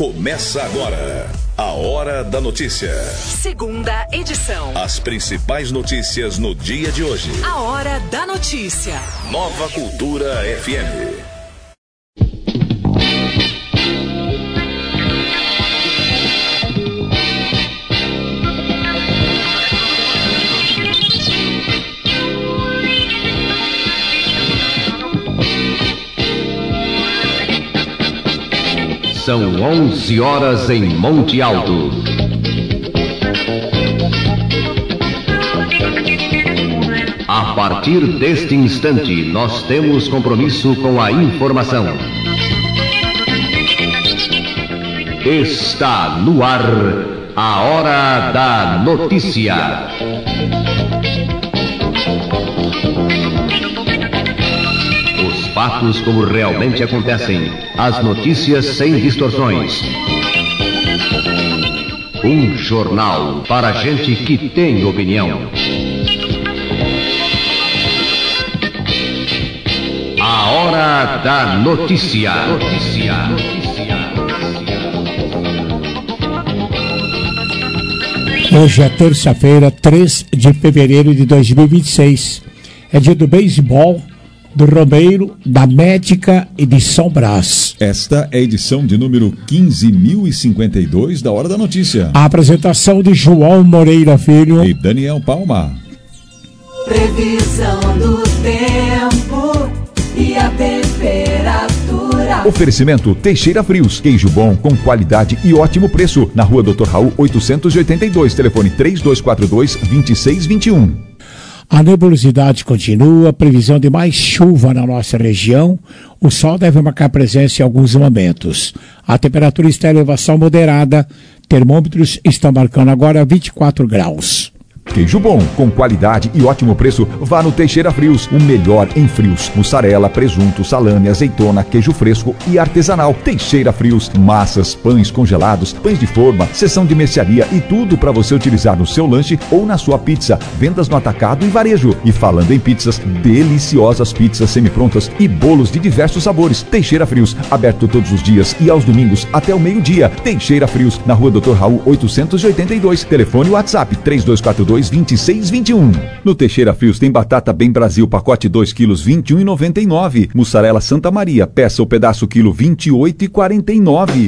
Começa agora a Hora da Notícia. Segunda edição. As principais notícias no dia de hoje. A Hora da Notícia. Nova Cultura FM. São 11 horas em Monte Alto. A partir deste instante, nós temos compromisso com a informação. Está no ar a Hora da Notícia. Fatos como realmente acontecem. As notícias sem distorções. Um jornal para gente que tem opinião. A Hora da Notícia. Hoje é terça-feira, 3 de fevereiro de 2026. É dia do beisebol, do Romeiro, da Médica e de São Brás. Esta é a edição de número 15.052 da Hora da Notícia. A apresentação de João Moreira Filho e Daniel Palma. Previsão do tempo e a temperatura. Oferecimento Teixeira Frios, queijo bom com qualidade e ótimo preço. Na Rua Dr. Raul 882, telefone 3242-2621. A nebulosidade continua, previsão de mais chuva na nossa região. O sol deve marcar presença em alguns momentos. A temperatura está em elevação moderada. Termômetros estão marcando agora 24 graus. Queijo bom, com qualidade e ótimo preço, vá no Teixeira Frios, o melhor em frios. Mussarela, presunto, salame, azeitona, queijo fresco e artesanal. Teixeira Frios, massas, pães congelados, pães de forma, seção de mercearia e tudo para você utilizar no seu lanche ou na sua pizza. Vendas no atacado e varejo. E falando em pizzas, deliciosas pizzas semi-prontas e bolos de diversos sabores. Teixeira Frios, aberto todos os dias e aos domingos até o meio-dia. Teixeira Frios, na Rua Dr. Raul 882, telefone WhatsApp 3242-2621. No Teixeira Frios tem batata Bem Brasil, pacote 2 quilos, R$21,99. Mussarela Santa Maria, peça o pedaço quilo, R$28,49.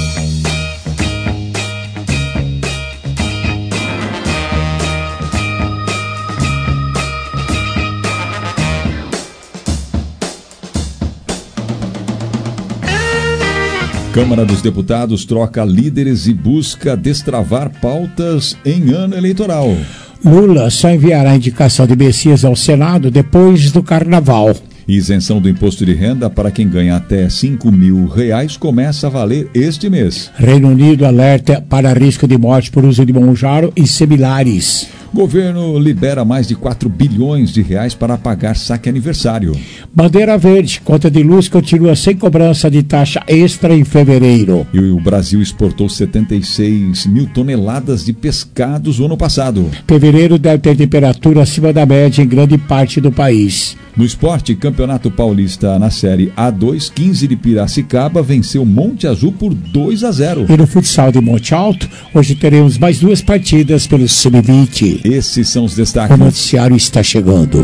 Câmara dos Deputados troca líderes e busca destravar pautas em ano eleitoral. Lula só enviará indicação de Messias ao Senado depois do Carnaval. Isenção do imposto de renda para quem ganha até R$5.000 começa a valer este mês. Reino Unido alerta para risco de morte por uso de Monjaro e similares. Governo libera mais de R$4 bilhões para pagar saque aniversário. Bandeira verde, conta de luz continua sem cobrança de taxa extra em fevereiro. E o Brasil exportou 76 mil toneladas de pescados no ano passado. Fevereiro deve ter temperatura acima da média em grande parte do país. No esporte, Campeonato Paulista na Série A2, 15 de Piracicaba venceu Monte Azul por 2-0. E no futsal de Monte Alto, hoje teremos mais 2 partidas pelo Sub-20. Esses são os destaques. O noticiário está chegando.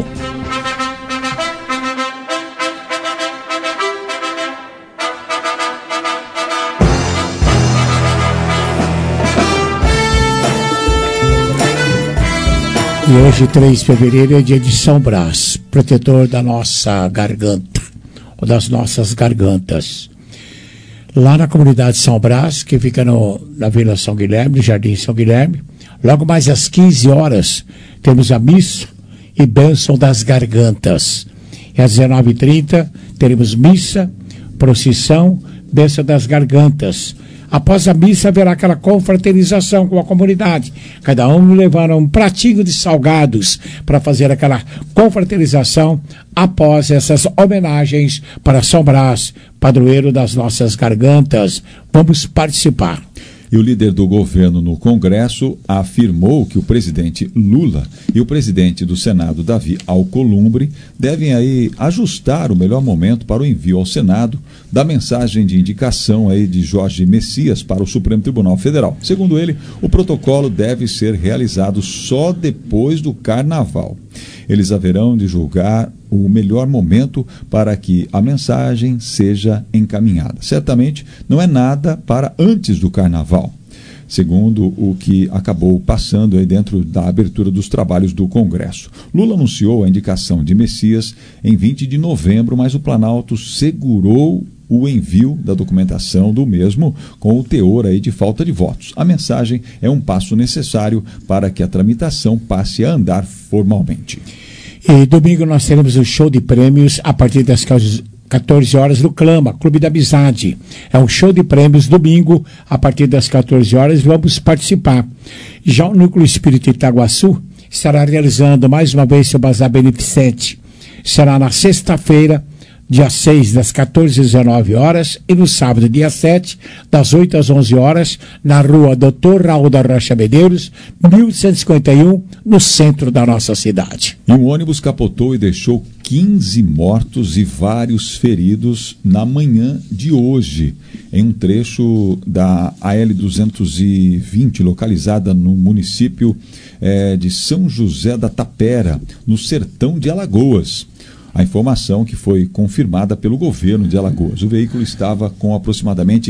E hoje, 3 de fevereiro, é dia de São Brás, protetor da nossa garganta, ou das nossas gargantas. Lá na comunidade São Brás, que fica na Vila São Guilherme, Jardim São Guilherme, logo mais às 15 horas, temos a missa e bênção das gargantas. E às 19h30, teremos missa, procissão, bênção das gargantas. Após a missa haverá aquela confraternização com a comunidade, cada um levando um pratinho de salgados para fazer aquela confraternização após essas homenagens para São Brás, padroeiro das nossas gargantas. Vamos participar. E o líder do governo no Congresso afirmou que o presidente Lula e o presidente do Senado, Davi Alcolumbre, devem aí ajustar o melhor momento para o envio ao Senado da mensagem de indicação aí de Jorge Messias para o Supremo Tribunal Federal. Segundo ele, o protocolo deve ser realizado só depois do Carnaval. Eles haverão de julgar o melhor momento para que a mensagem seja encaminhada. Certamente não é nada para antes do Carnaval, segundo o que acabou passando aí dentro da abertura dos trabalhos do Congresso. Lula anunciou a indicação de Messias em 20 de novembro, mas o Planalto segurou o envio da documentação do mesmo com o teor aí de falta de votos. A mensagem é um passo necessário para que a tramitação passe a andar formalmente. E domingo nós teremos um show de prêmios a partir das 14 horas no Clama, Clube da Amizade. É um show de prêmios domingo a partir das 14 horas, vamos participar. Já o Núcleo Espírita Itaguaçu estará realizando mais uma vez seu bazar beneficente. Será na sexta-feira, dia 6, das 14 às 19 horas, e no sábado, dia 7, das 8 às 11 horas, na rua Dr. Raul da Rocha Medeiros, 1151, no centro da nossa cidade. E um ônibus capotou e deixou 15 mortos e vários feridos na manhã de hoje, em um trecho da AL-220, localizada no município de São José da Tapera, no sertão de Alagoas. A informação que foi confirmada pelo governo de Alagoas. O veículo estava com aproximadamente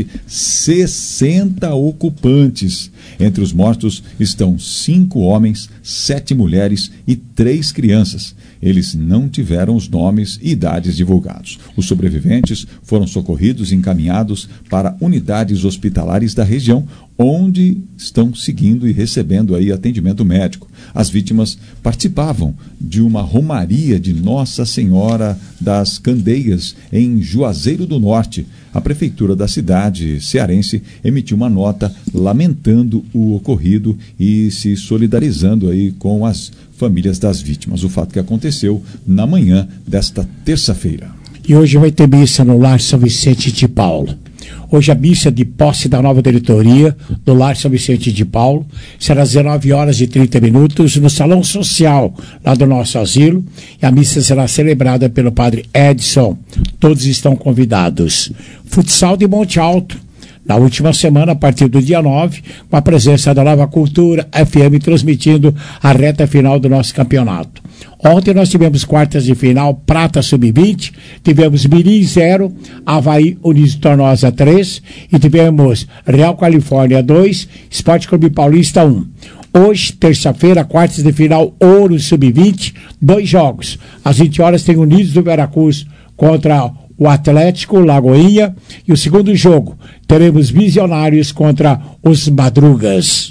60 ocupantes. Entre os mortos estão 5 homens, 7 mulheres e 3 crianças. Eles não tiveram os nomes e idades divulgados. Os sobreviventes foram socorridos e encaminhados para unidades hospitalares da região, onde estão seguindo e recebendo aí atendimento médico. As vítimas participavam de uma romaria de Nossa Senhora das Candeias, em Juazeiro do Norte. A prefeitura da cidade cearense emitiu uma nota lamentando o ocorrido e se solidarizando aí com as famílias das vítimas. O fato que aconteceu na manhã desta terça-feira. E hoje vai ter missa no Lar São Vicente de Paulo. Hoje a missa de posse da nova diretoria do Lar São Vicente de Paulo será às 19 horas e 30 minutos no Salão Social, lá do nosso asilo, e a missa será celebrada pelo padre Edson. Todos estão convidados. Futsal de Monte Alto, na última semana, a partir do dia 9, com a presença da Nova Cultura FM transmitindo a reta final do nosso campeonato. Ontem nós tivemos quartas de final, Prata Sub-20, tivemos Mirim 0, Avaí Unidos Tornosa 3 e tivemos Real Califórnia 2, Esporte Clube Paulista 1. Hoje, terça-feira, quartas de final, Ouro Sub-20, 2 jogos. Às 20 horas tem Unidos do Veracruz contra o Atlético Lagoinha, e o segundo jogo teremos Visionários contra os Madrugas.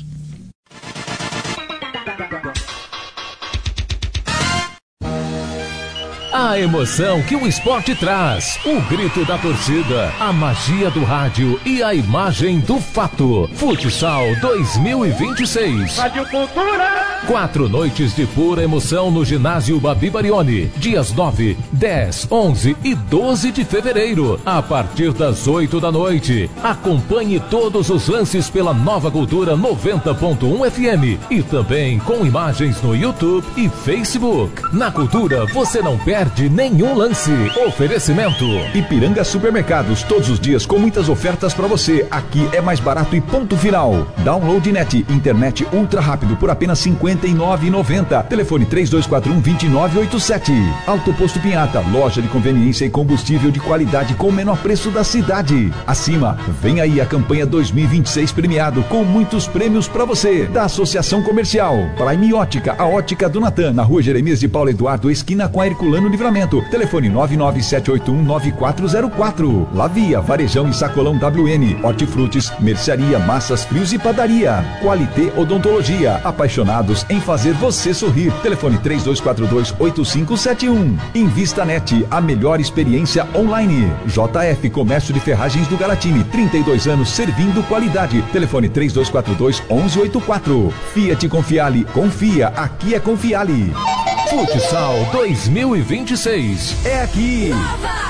A emoção que o esporte traz, o grito da torcida, a magia do rádio e a imagem do fato. Futsal 2026. Rádio Cultura. 4 noites de pura emoção no ginásio Babi Barioni. Dias 9, 10, 11 e 12 de fevereiro, a partir das 8 da noite. Acompanhe todos os lances pela Nova Cultura 90.1 FM e também com imagens no YouTube e Facebook. Na Cultura você não perde nenhum lance. Oferecimento Ipiranga Supermercados, todos os dias com muitas ofertas para você. Aqui é mais barato e ponto final. Download Net, internet ultra rápido por apenas R$ 59,90. Telefone 3241-2987. Alto Posto Pinhata, loja de conveniência e combustível de qualidade com o menor preço da cidade. Acima, vem aí a campanha 2026 premiado com muitos prêmios para você. Da Associação Comercial Prime Ótica, a ótica do Natan, na rua Jeremias de Paulo Eduardo, esquina com a Herculano Livramento. Telefone 99781-9404. Lavia, Varejão e Sacolão WN. Hortifrutis, mercearia, massas, frios e padaria. Qualité Odontologia. Apaixonados em fazer você sorrir. Telefone 3242-8571. Invista Net, a melhor experiência online. JF Comércio de Ferragens do Galatini, 32 anos servindo qualidade. Telefone 3242-1184. Fiat Confiale. Confia, aqui é Confiale. Futsal 2026. É aqui.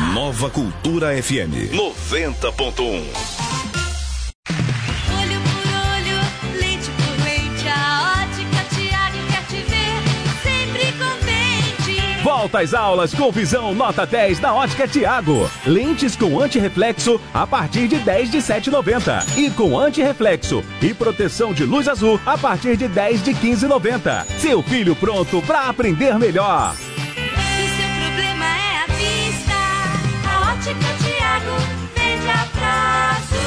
Nova Cultura FM 90.1. Olho por Volta às aulas com visão nota 10 na Ótica Tiago. Lentes com antirreflexo a partir de 10 de 7,90. E com antirreflexo e proteção de luz azul a partir de 10 de 15,90. Seu filho pronto para aprender melhor. E seu problema é a vista. A Ótica Tiago vende a prazo.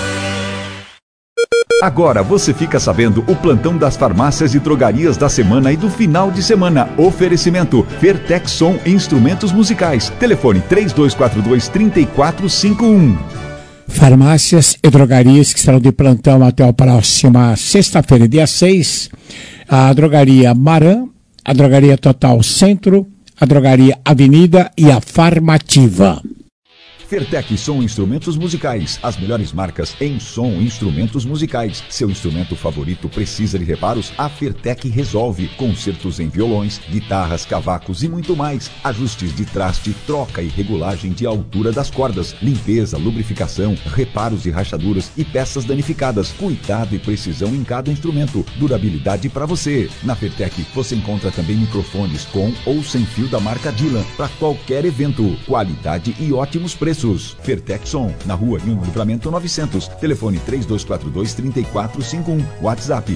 Agora você fica sabendo o plantão das farmácias e drogarias da semana e do final de semana. Oferecimento Fertec Som Instrumentos Musicais. Telefone 3242-3451. Farmácias e drogarias que estarão de plantão até a próxima sexta-feira, dia 6. A drogaria Maran, a drogaria Total Centro, a drogaria Avenida e a Farmativa. Fertec Som Instrumentos Musicais. As melhores marcas em som instrumentos musicais. Seu instrumento favorito precisa de reparos? A Fertec resolve. Concertos em violões, guitarras, cavacos e muito mais. Ajustes de traste, troca e regulagem de altura das cordas, limpeza, lubrificação, reparos de rachaduras e peças danificadas. Cuidado e precisão em cada instrumento. Durabilidade para você. Na Fertec você encontra também microfones com ou sem fio da marca Dylan para qualquer evento. Qualidade e ótimos preços. Fertec Som, na rua Rio Livramento 900. Telefone 3242-3451. WhatsApp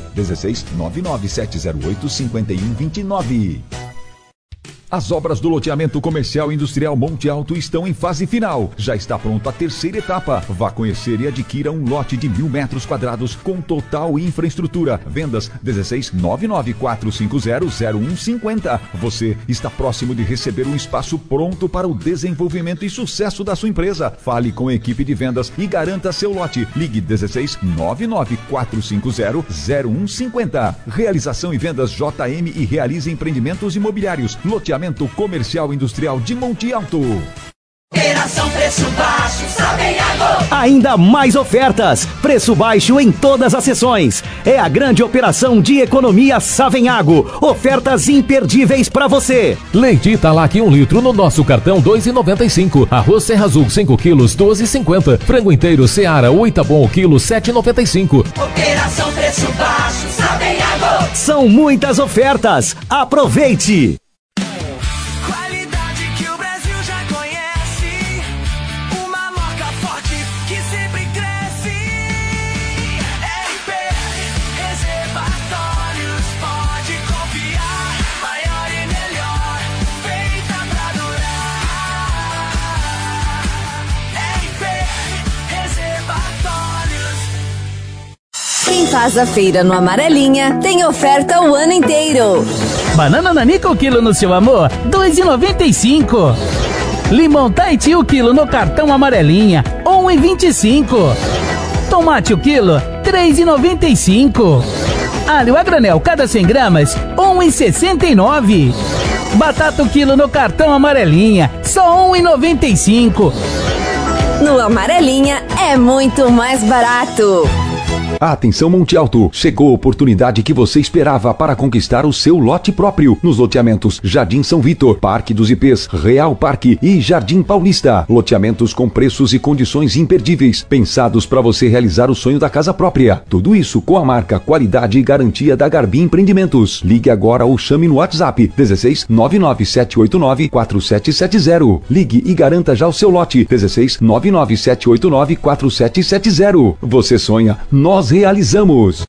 16997085129. As obras do loteamento comercial e industrial Monte Alto estão em fase final. Já está pronta a terceira etapa. Vá conhecer e adquira um lote de 1.000 metros quadrados com total infraestrutura. Vendas 16-99450-0150. Você está próximo de receber um espaço pronto para o desenvolvimento e sucesso da sua empresa. Fale com a equipe de vendas e garanta seu lote. Ligue 16-99450-0150. Realização e vendas JM e Realize Empreendimentos Imobiliários. Loteamento comercial industrial de Monte Alto. Operação Preço Baixo, Savenhago. Ainda mais ofertas. Preço baixo em todas as seções. É a grande operação de economia Savenhago. Ofertas imperdíveis para você. Leite Italac 1 litro no nosso cartão 2,95. Arroz Serra Azul 5 quilos 12,50. Frango inteiro Seara 8 bom o quilo 7,95. Operação Preço Baixo, Savenhago. São muitas ofertas. Aproveite. Quem faz a feira no Amarelinha tem oferta o ano inteiro. Banana nanica o quilo no seu amor, R$2,95. Limão Tahiti o quilo no cartão Amarelinha, R$1,25. Tomate o quilo, R$3,95. Alho a granel cada 100 gramas, R$1,69. Batata o quilo no cartão Amarelinha, só R$1,95. No Amarelinha é muito mais barato. Atenção Monte Alto, chegou a oportunidade que você esperava para conquistar o seu lote próprio nos loteamentos Jardim São Vitor, Parque dos Ipês, Real Parque e Jardim Paulista. Loteamentos com preços e condições imperdíveis, pensados para você realizar o sonho da casa própria. Tudo isso com a marca, qualidade e garantia da Garbi Empreendimentos. Ligue agora ou chame no WhatsApp 16-99789-4770. Ligue e garanta já o seu lote 16-99789-4770. Você sonha, nós realizamos.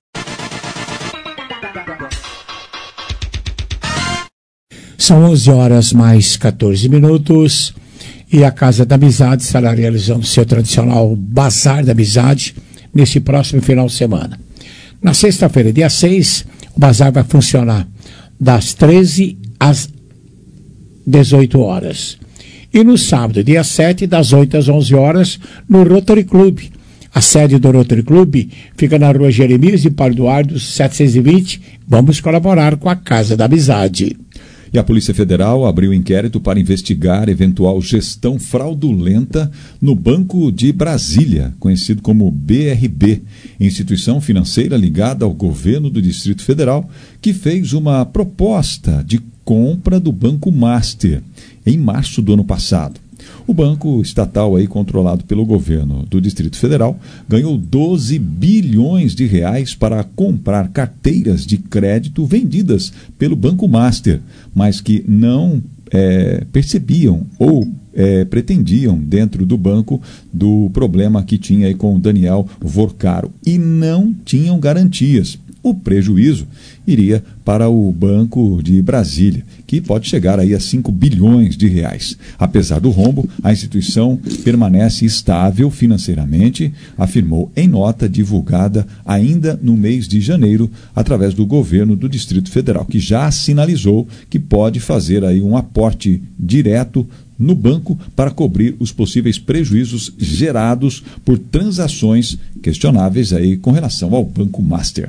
São 11 horas mais 14 minutos e a Casa da Amizade estará realizando seu tradicional Bazar da Amizade nesse próximo final de semana. Na sexta-feira, dia 6, o bazar vai funcionar das 13 às 18 horas. E no sábado, dia 7, das 8 às 11 horas, no Rotary Club. A sede do Rotary Club fica na rua Jeremias de Paulo Eduardo, 720. Vamos colaborar com a Casa da Amizade. E a Polícia Federal abriu inquérito para investigar eventual gestão fraudulenta no Banco de Brasília, conhecido como BRB, instituição financeira ligada ao governo do Distrito Federal, que fez uma proposta de compra do Banco Master em março do ano passado. O banco estatal aí controlado pelo governo do Distrito Federal ganhou 12 bilhões de reais para comprar carteiras de crédito vendidas pelo Banco Master, mas que não percebiam ou pretendiam dentro do banco do problema que tinha aí com o Daniel Vorcaro e não tinham garantias. O prejuízo iria para o Banco de Brasília, que pode chegar aí a 5 bilhões de reais. Apesar do rombo, a instituição permanece estável financeiramente, afirmou em nota divulgada ainda no mês de janeiro, através do governo do Distrito Federal, que já sinalizou que pode fazer aí um aporte direto no banco para cobrir os possíveis prejuízos gerados por transações questionáveis aí com relação ao Banco Master.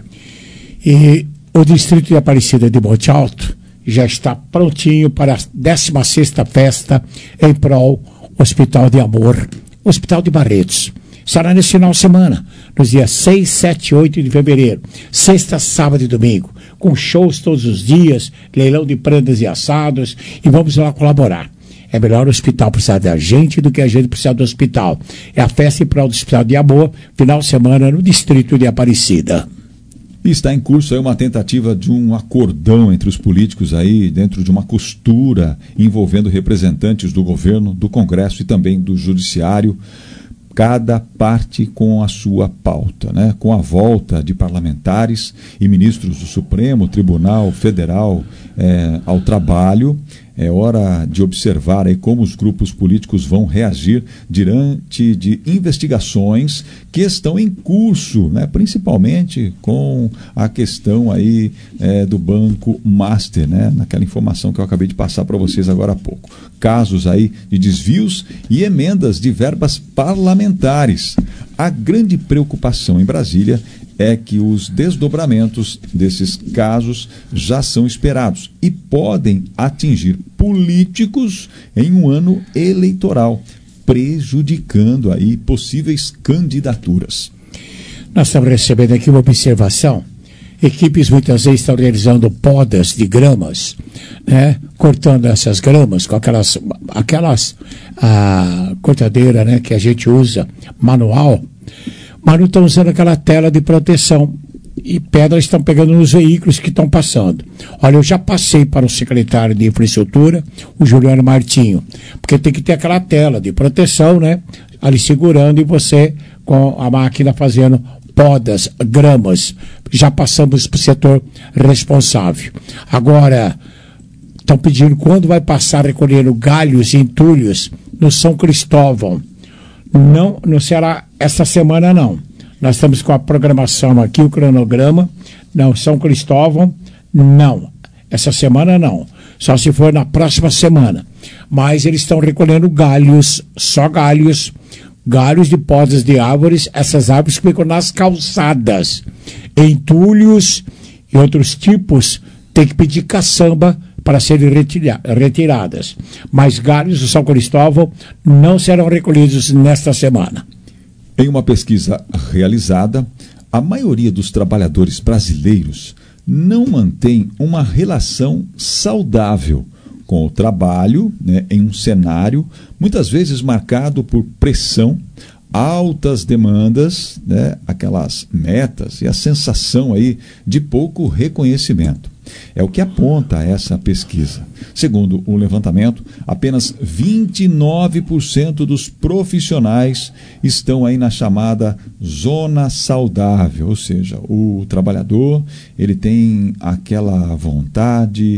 E o Distrito de Aparecida de Monte Alto já está prontinho para a 16ª festa em prol Hospital de Amor, Hospital de Barretos. Será nesse final de semana, nos dias 6, 7 e 8 de fevereiro, sexta, sábado e domingo, com shows todos os dias, leilão de prendas e assados, e vamos lá colaborar. É melhor o hospital precisar da gente do que a gente precisar do hospital. É a festa em prol do Hospital de Amor, final de semana no Distrito de Aparecida. E está em curso aí uma tentativa de um acordão entre os políticos aí, dentro de uma costura envolvendo representantes do governo, do Congresso e também do Judiciário, cada parte com a sua pauta, né? Com a volta de parlamentares e ministros do Supremo Tribunal Federal ao trabalho. É hora de observar aí como os grupos políticos vão reagir diante de investigações que estão em curso, né? Principalmente com a questão aí do Banco Master, né? Naquela informação que eu acabei de passar para vocês agora há pouco. Casos aí de desvios e emendas de verbas parlamentares. A grande preocupação em Brasília é que os desdobramentos desses casos já são esperados e podem atingir políticos em um ano eleitoral, prejudicando aí possíveis candidaturas. Nós estamos recebendo aqui uma observação. Equipes muitas vezes estão realizando podas de gramas, né? Cortando essas gramas com aquelas cortadeira, né, que a gente usa manual, mas não estão usando aquela tela de proteção e pedras estão pegando nos veículos que estão passando. Olha, eu já passei para o secretário de Infraestrutura, o Juliano Martinho, porque tem que ter aquela tela de proteção, né, ali segurando e você com a máquina fazendo podas, gramas. Já passamos para o setor responsável. Agora, estão pedindo quando vai passar recolhendo galhos e entulhos no São Cristóvão. Não será essa semana, não. Nós estamos com a programação aqui, o cronograma. Não, São Cristóvão, não. Essa semana, não. Só se for na próxima semana. Mas eles estão recolhendo galhos, só galhos de podas de árvores. Essas árvores que ficam nas calçadas. Entulhos e outros tipos, tem que pedir caçamba para serem retiradas. Mas galhos do São Cristóvão não serão recolhidos nesta semana. Em uma pesquisa realizada, a maioria dos trabalhadores brasileiros não mantém uma relação saudável com o trabalho, né, em um cenário muitas vezes marcado por pressão, altas demandas, né, aquelas metas e a sensação aí de pouco reconhecimento. É o que aponta essa pesquisa. Segundo o levantamento, apenas 29% dos profissionais estão aí na chamada zona saudável, ou seja, o trabalhador, ele tem aquela vontade,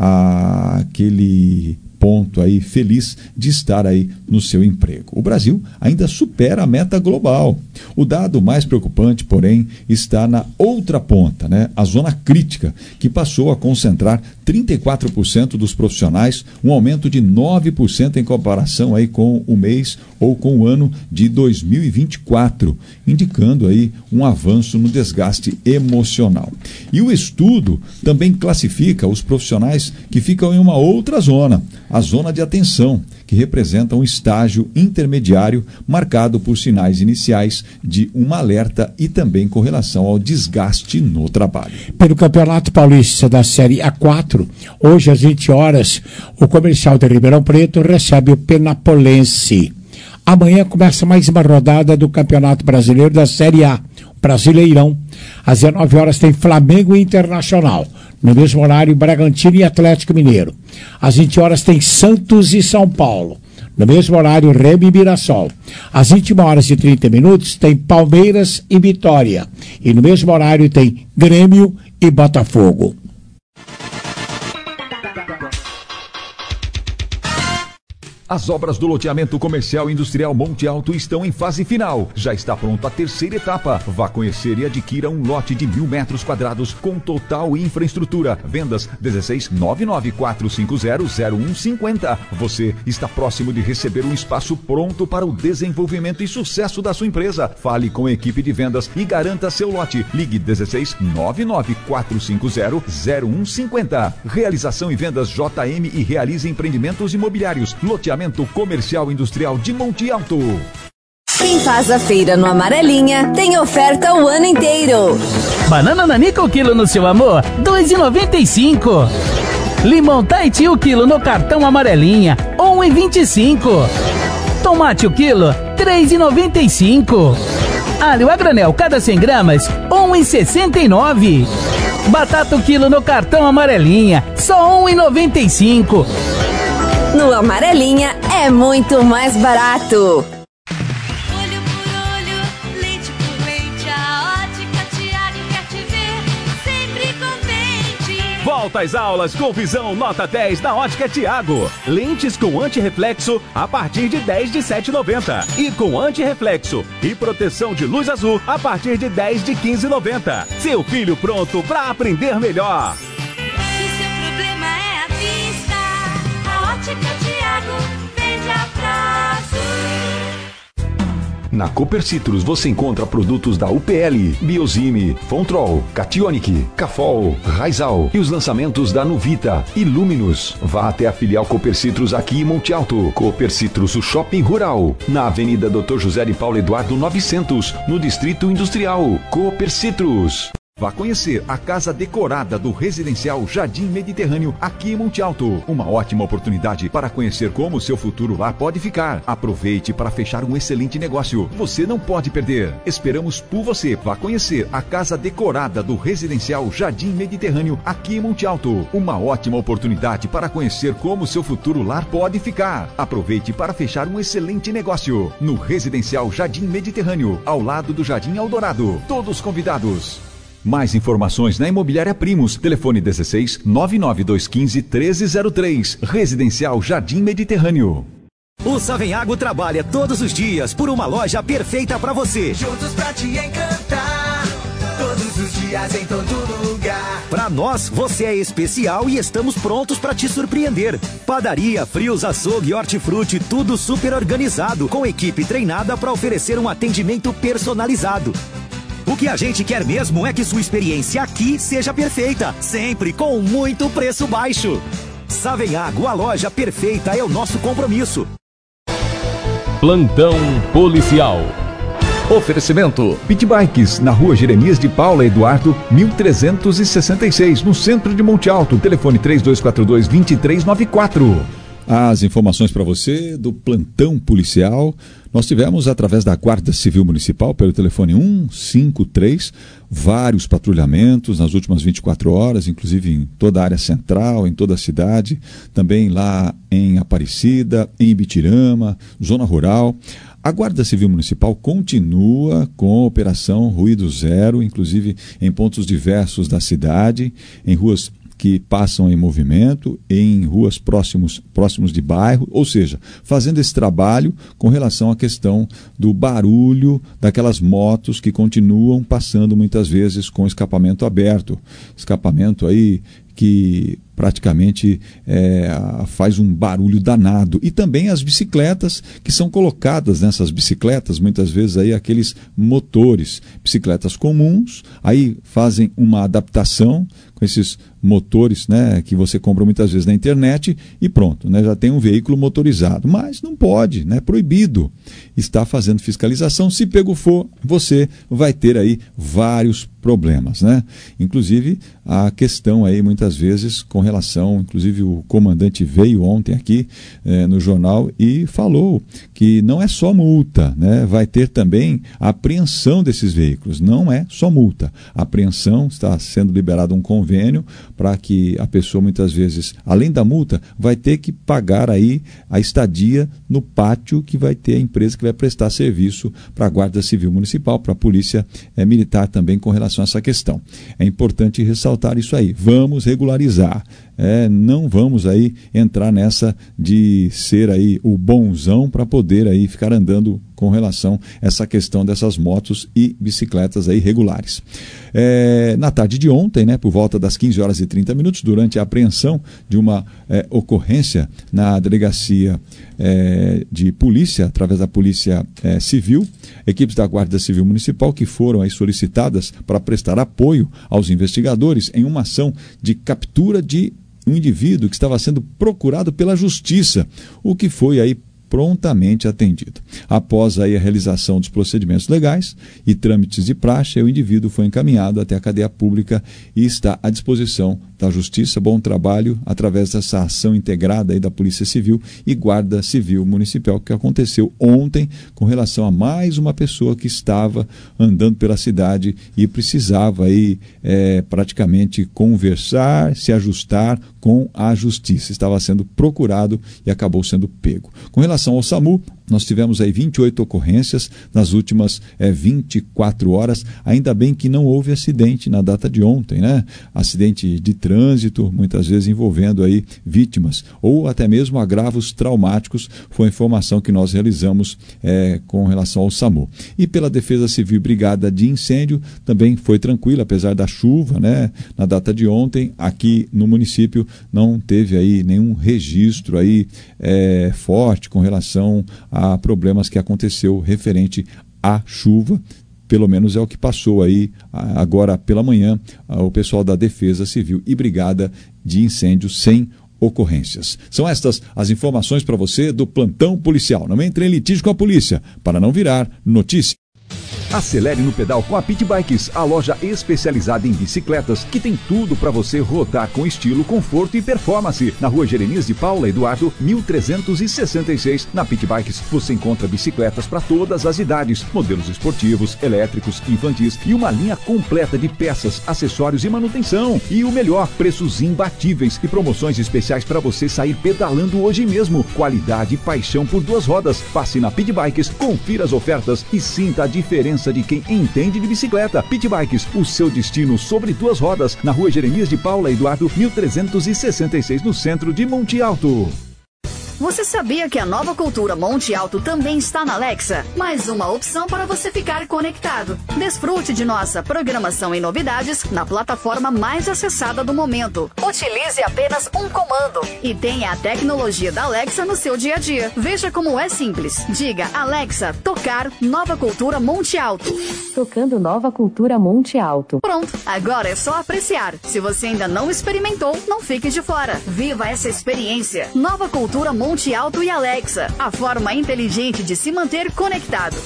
aquele ponto aí feliz de estar aí no seu emprego. O Brasil ainda supera a meta global. O dado mais preocupante, porém, está na outra ponta, né? A zona crítica, que passou a concentrar 34% dos profissionais, um aumento de 9% em comparação aí com o mês ou com o ano de 2024, indicando aí um avanço no desgaste emocional. E o estudo também classifica os profissionais que ficam em uma outra zona, a zona de atenção, que representa um estágio intermediário marcado por sinais iniciais de um alerta e também com relação ao desgaste no trabalho. Pelo Campeonato Paulista da Série A4, hoje às 20 horas, o Comercial de Ribeirão Preto recebe o Penapolense. Amanhã começa mais uma rodada do Campeonato Brasileiro da Série A, Brasileirão. Às 19 horas tem Flamengo e Internacional. No mesmo horário, Bragantino e Atlético Mineiro. Às 20 horas tem Santos e São Paulo. No mesmo horário, Remo e Mirassol. Às 21 horas e 30 minutos tem Palmeiras e Vitória. E no mesmo horário tem Grêmio e Botafogo. As obras do loteamento comercial e industrial Monte Alto estão em fase final. Já está pronta a terceira etapa. Vá conhecer e adquira um lote de 1.000 metros quadrados com total infraestrutura. Vendas 16-99450-0150. Você está próximo de receber um espaço pronto para o desenvolvimento e sucesso da sua empresa. Fale com a equipe de vendas e garanta seu lote. Ligue 16-99450-0150. Realização e vendas JM e Realize Empreendimentos Imobiliários. Loteamento comercial industrial de Monte Alto. Quem faz a feira no Amarelinha tem oferta o ano inteiro. Banana nanica o quilo no seu amor, R$2,95. Limão Tahiti o quilo no cartão Amarelinha, R$1,25. Tomate o quilo, R$3,95. Alho a granel, cada 100 gramas, R$1,69. Batata o quilo no cartão Amarelinha, só R$1,95. No Amarelinha é muito mais barato. Olho por olho, lente por lente, a Ótica Tiago quer te ver sempre contente. Volta às aulas com visão nota 10 da Ótica Tiago. Lentes com antirreflexo a partir de 10 de 7,90. E com antirreflexo e proteção de luz azul a partir de 10 de 15,90. Seu filho pronto para aprender melhor. Tiago, vende a prazo. Na Cooper Citrus você encontra produtos da UPL, Biozime, Fontrol, Cationic, Cafol, Raizal e os lançamentos da Nuvita e Luminus. Vá até a filial Cooper Citrus aqui em Monte Alto. Cooper Citrus, o shopping rural, na Avenida Dr. José de Paulo Eduardo 900, no Distrito Industrial. Cooper Citrus. Vá conhecer a casa decorada do residencial Jardim Mediterrâneo aqui em Monte Alto. Uma ótima oportunidade para conhecer como o seu futuro lá pode ficar. Aproveite para fechar um excelente negócio. Você não pode perder. Esperamos por você. Vá conhecer a casa decorada do residencial Jardim Mediterrâneo aqui em Monte Alto. Uma ótima oportunidade para conhecer como o seu futuro lar pode ficar. Aproveite para fechar um excelente negócio. No residencial Jardim Mediterrâneo, ao lado do Jardim Eldorado. Todos convidados. Mais informações na Imobiliária Primos. Telefone 16-99215-1303. Residencial Jardim Mediterrâneo. O Savenhago trabalha todos os dias por uma loja perfeita para você. Juntos pra te encantar, todos os dias em todo lugar. Para nós, você é especial e estamos prontos para te surpreender. Padaria, frios, açougue, hortifruti, tudo super organizado, com equipe treinada para oferecer um atendimento personalizado. O que a gente quer mesmo é que sua experiência aqui seja perfeita, sempre com muito preço baixo. Savenhago, a loja perfeita é o nosso compromisso. Plantão policial. Oferecimento Pit Bikes, na rua Jeremias de Paula Eduardo, 1366, no centro de Monte Alto. Telefone 3242-2394. As informações para você do plantão policial nós tivemos através da Guarda Civil Municipal pelo telefone 153, vários patrulhamentos nas últimas 24 horas, inclusive em toda a área central, em toda a cidade, também lá em Aparecida, em Ibitirama, zona rural. A Guarda Civil Municipal continua com a operação Ruído Zero, inclusive em pontos diversos da cidade, em ruas que passam em movimento, em ruas próximos de bairro, ou seja, fazendo esse trabalho com relação à questão do barulho daquelas motos que continuam passando muitas vezes com escapamento aberto, escapamento aí que praticamente faz um barulho danado. E também as bicicletas que são colocadas nessas bicicletas, muitas vezes aí aqueles motores, bicicletas comuns, aí fazem uma adaptação com esses motores, né, que você compra muitas vezes na internet e pronto, né, já tem um veículo motorizado. Mas não pode, né, proibido. Está fazendo fiscalização, se pego for, você vai ter aí vários problemas, né? Inclusive a questão aí muitas vezes com relação, inclusive o comandante veio ontem aqui no jornal e falou que não é só multa, né? Vai ter também a apreensão desses veículos, não é só multa. A apreensão, está sendo liberado um convênio para que a pessoa muitas vezes, além da multa, vai ter que pagar aí a estadia no pátio que vai ter a empresa que vai prestar serviço para a Guarda Civil Municipal, para a Polícia Militar também com relação a essa questão. É importante ressaltar isso aí. Vamos regularizar. Não vamos aí entrar nessa de ser aí o bonzão para poder aí ficar andando com relação a essa questão dessas motos e bicicletas aí regulares. Na tarde de ontem, né, por volta das 15h30, durante a apreensão de uma ocorrência na delegacia de polícia, através da Polícia Civil, equipes da Guarda Civil Municipal que foram aí solicitadas para prestar apoio aos investigadores em uma ação de captura de um indivíduo que estava sendo procurado pela Justiça, o que foi aí prontamente atendido. Após aí a realização dos procedimentos legais e trâmites de praxe, o indivíduo foi encaminhado até a cadeia pública e está à disposição da Justiça. Bom trabalho através dessa ação integrada aí da Polícia Civil e Guarda Civil Municipal que aconteceu ontem com relação a mais uma pessoa que estava andando pela cidade e precisava aí praticamente conversar, se ajustar com a Justiça. Estava sendo procurado e acabou sendo pego. Com relação ao SAMU, nós tivemos aí 28 ocorrências nas últimas 24 horas. Ainda bem que não houve acidente na data de ontem, né? Acidente de trânsito, muitas vezes envolvendo aí vítimas ou até mesmo agravos traumáticos, foi a informação que nós realizamos com relação ao SAMU. E pela Defesa Civil Brigada de Incêndio também foi tranquilo, apesar da chuva, né? Na data de ontem, aqui no município não teve aí nenhum registro aí forte com relação a problemas que aconteceu referente à chuva. Pelo menos é o que passou aí agora pela manhã o pessoal da Defesa Civil e Brigada de Incêndio sem ocorrências. São estas as informações para você do plantão policial. Não entre em litígio com a polícia para não virar notícia. Acelere no pedal com a Pit Bikes, a loja especializada em bicicletas que tem tudo para você rodar com estilo, conforto e performance. Na Rua Jeremias de Paula Eduardo, 1366. Na Pit Bikes você encontra bicicletas para todas as idades, modelos esportivos, elétricos, infantis e uma linha completa de peças, acessórios e manutenção. E o melhor, preços imbatíveis e promoções especiais para você sair pedalando hoje mesmo. Qualidade e paixão por duas rodas. Passe na Pit Bikes, confira as ofertas e sinta a diferença de quem entende de bicicleta. Pit Bikes, o seu destino sobre duas rodas, na Rua Jeremias de Paula Eduardo, 1366, no centro de Monte Alto. Você sabia que a Nova Cultura Monte Alto também está na Alexa? Mais uma opção para você ficar conectado. Desfrute de nossa programação e novidades na plataforma mais acessada do momento. Utilize apenas um comando e tenha a tecnologia da Alexa no seu dia a dia. Veja como é simples. Diga, Alexa, tocar Nova Cultura Monte Alto. Tocando Nova Cultura Monte Alto. Pronto, agora é só apreciar. Se você ainda não experimentou, não fique de fora. Viva essa experiência. Nova Cultura Monte Alto e Alexa, a forma inteligente de se manter conectado.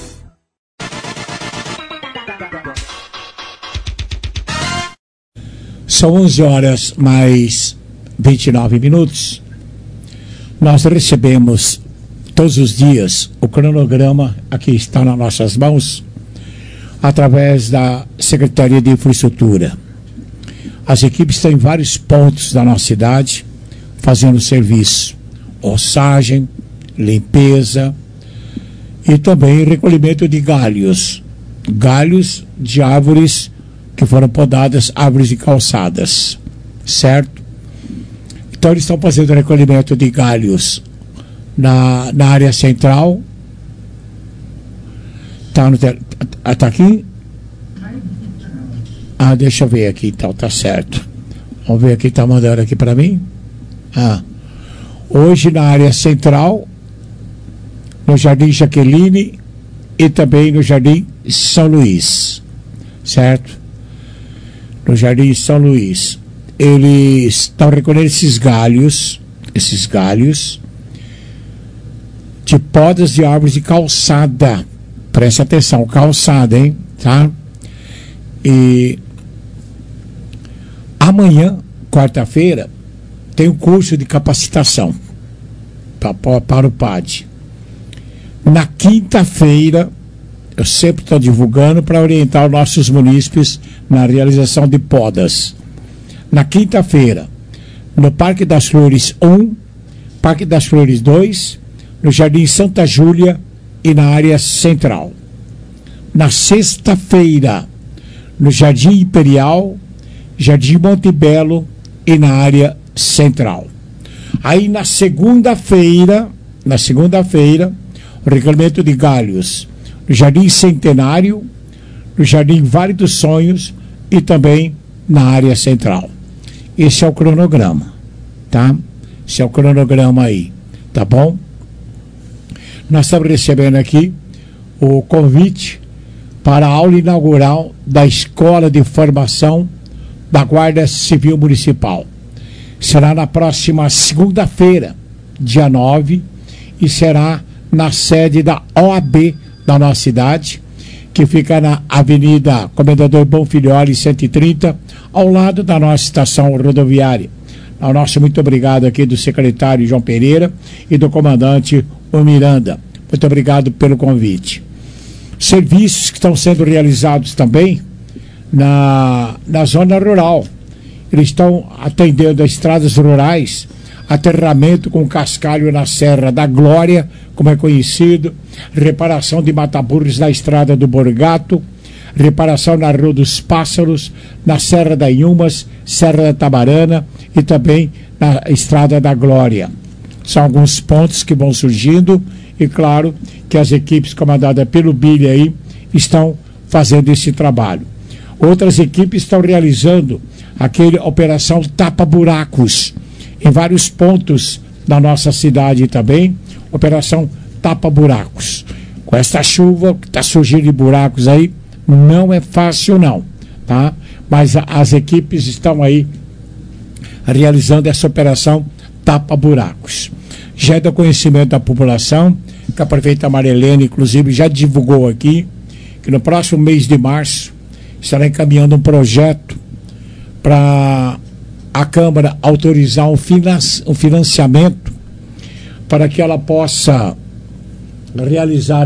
São 11h mais 29 minutos. Nós recebemos todos os dias o cronograma, aqui está nas nossas mãos, através da Secretaria de Infraestrutura. As equipes estão em vários pontos da nossa cidade fazendo serviço, roçagem, limpeza e também recolhimento de galhos de árvores que foram podadas, árvores de calçadas, certo? Então eles estão fazendo recolhimento de galhos na área central. Tá aqui? Deixa eu ver aqui, então, tá certo. Vamos ver aqui, tá mandando aqui para mim. Hoje na área central, no Jardim Jaqueline e também no Jardim São Luís, certo? No Jardim São Luís, eles estão recolhendo esses galhos de podas de árvores de calçada. Presta atenção, calçada, hein? Tá? E amanhã, quarta-feira, tem um curso de capacitação para o PAD. Na quinta-feira, eu sempre estou divulgando para orientar os nossos munícipes na realização de podas. Na quinta-feira, no Parque das Flores 1, Parque das Flores 2, no Jardim Santa Júlia e na área central. Na sexta-feira, no Jardim Imperial, Jardim Montebello e na área central. Aí na segunda-feira, o Recanamento de Galhos, no Jardim Centenário, no Jardim Vale dos Sonhos e também na área central. Esse é o cronograma, tá? Esse é o cronograma aí, tá bom? Nós estamos recebendo aqui o convite para a aula inaugural da Escola de Formação da Guarda Civil Municipal. Será na próxima segunda-feira, dia 9, e será na sede da OAB da nossa cidade, que fica na Avenida Comendador Bonfilholi 130, ao lado da nossa estação rodoviária. Ao nosso muito obrigado aqui do secretário João Pereira e do comandante o Miranda. Muito obrigado pelo convite. Serviços que estão sendo realizados também na zona rural. Eles estão atendendo as estradas rurais, aterramento com cascalho na Serra da Glória, como é conhecido, reparação de mataburros na Estrada do Borgato, reparação na Rua dos Pássaros, na Serra da Inhumas, Serra da Tabarana e também na Estrada da Glória. São alguns pontos que vão surgindo e claro que as equipes comandadas pelo Billy aí estão fazendo esse trabalho. Outras equipes estão realizando aquele operação tapa-buracos em vários pontos da nossa cidade também, operação tapa-buracos. Com esta chuva que está surgindo de buracos aí, não é fácil não, tá? Mas as equipes estão aí realizando essa operação tapa-buracos. Já é do conhecimento da população, que a prefeita Marilene, inclusive, já divulgou aqui, que no próximo mês de março estará encaminhando um projeto para a Câmara autorizar um financiamento para que ela possa realizar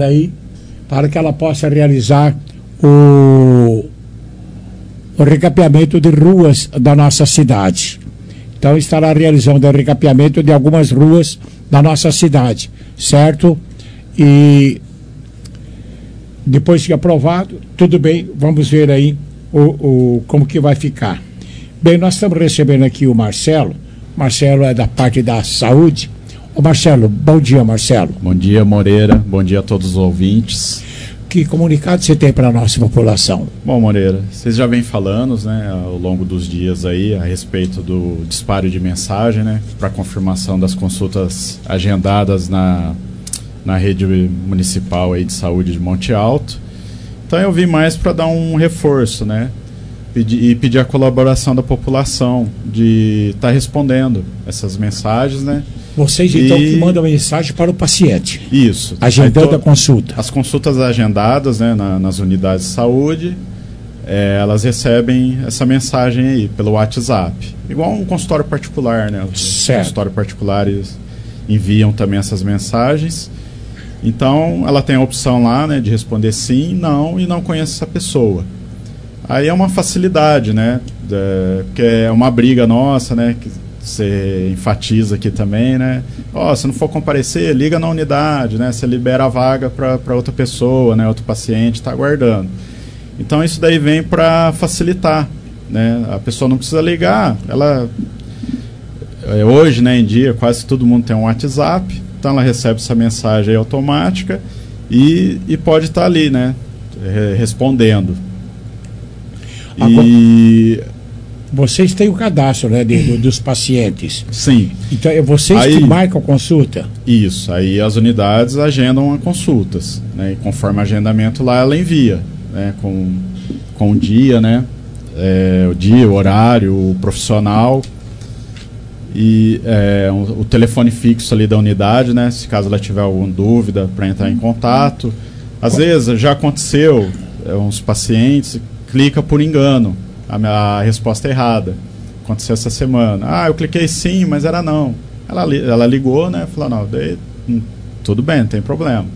o recapeamento de ruas da nossa cidade. Então estará realizando o recapeamento de algumas ruas da nossa cidade, certo? E depois que aprovado, tudo bem, vamos ver aí como que vai ficar. Bem, nós estamos recebendo aqui o Marcelo. Marcelo é da parte da saúde. Ô Marcelo, bom dia, Marcelo. Bom dia, Moreira. Bom dia a todos os ouvintes. Que comunicado você tem para a nossa população? Bom, Moreira, vocês já vêm falando, né, ao longo dos dias aí, a respeito do disparo de mensagem, né, para confirmação das consultas agendadas na rede municipal aí de saúde de Monte Alto. Então eu vim mais para dar um reforço, né, e pedir a colaboração da população de estar respondendo essas mensagens, né. Vocês então que mandam mensagem para o paciente. Isso. Agendando a consulta. As consultas agendadas, né, nas unidades de saúde, elas recebem essa mensagem aí pelo WhatsApp. Igual um consultório particular, né? Os consultórios particulares enviam também essas mensagens. Então, ela tem a opção lá, né, de responder sim, não e não conhece essa pessoa. Aí é uma facilidade, né? Porque é uma briga nossa, né? Que você enfatiza aqui também, né? Se não for comparecer, liga na unidade, né? Você libera a vaga para outra pessoa, né? Outro paciente está aguardando. Então isso daí vem para facilitar, né? A pessoa não precisa ligar. Hoje, né, em dia, quase todo mundo tem um WhatsApp, então ela recebe essa mensagem automática e pode estar ali, né? Respondendo. Vocês têm o cadastro, né, dos pacientes? Sim. Então é vocês que marcam a consulta? Isso. Aí as unidades agendam consultas, né? E conforme o agendamento lá, ela envia, né? Com o dia, né? O dia, o horário, o profissional e o telefone fixo ali da unidade, né? Se caso ela tiver alguma dúvida para entrar em contato. Às vezes já aconteceu, uns pacientes clica por engano a resposta errada. aconteceu essa semana. Eu cliquei sim, mas era não. Ela ligou, né? Falou, não, daí, tudo bem, não tem problema.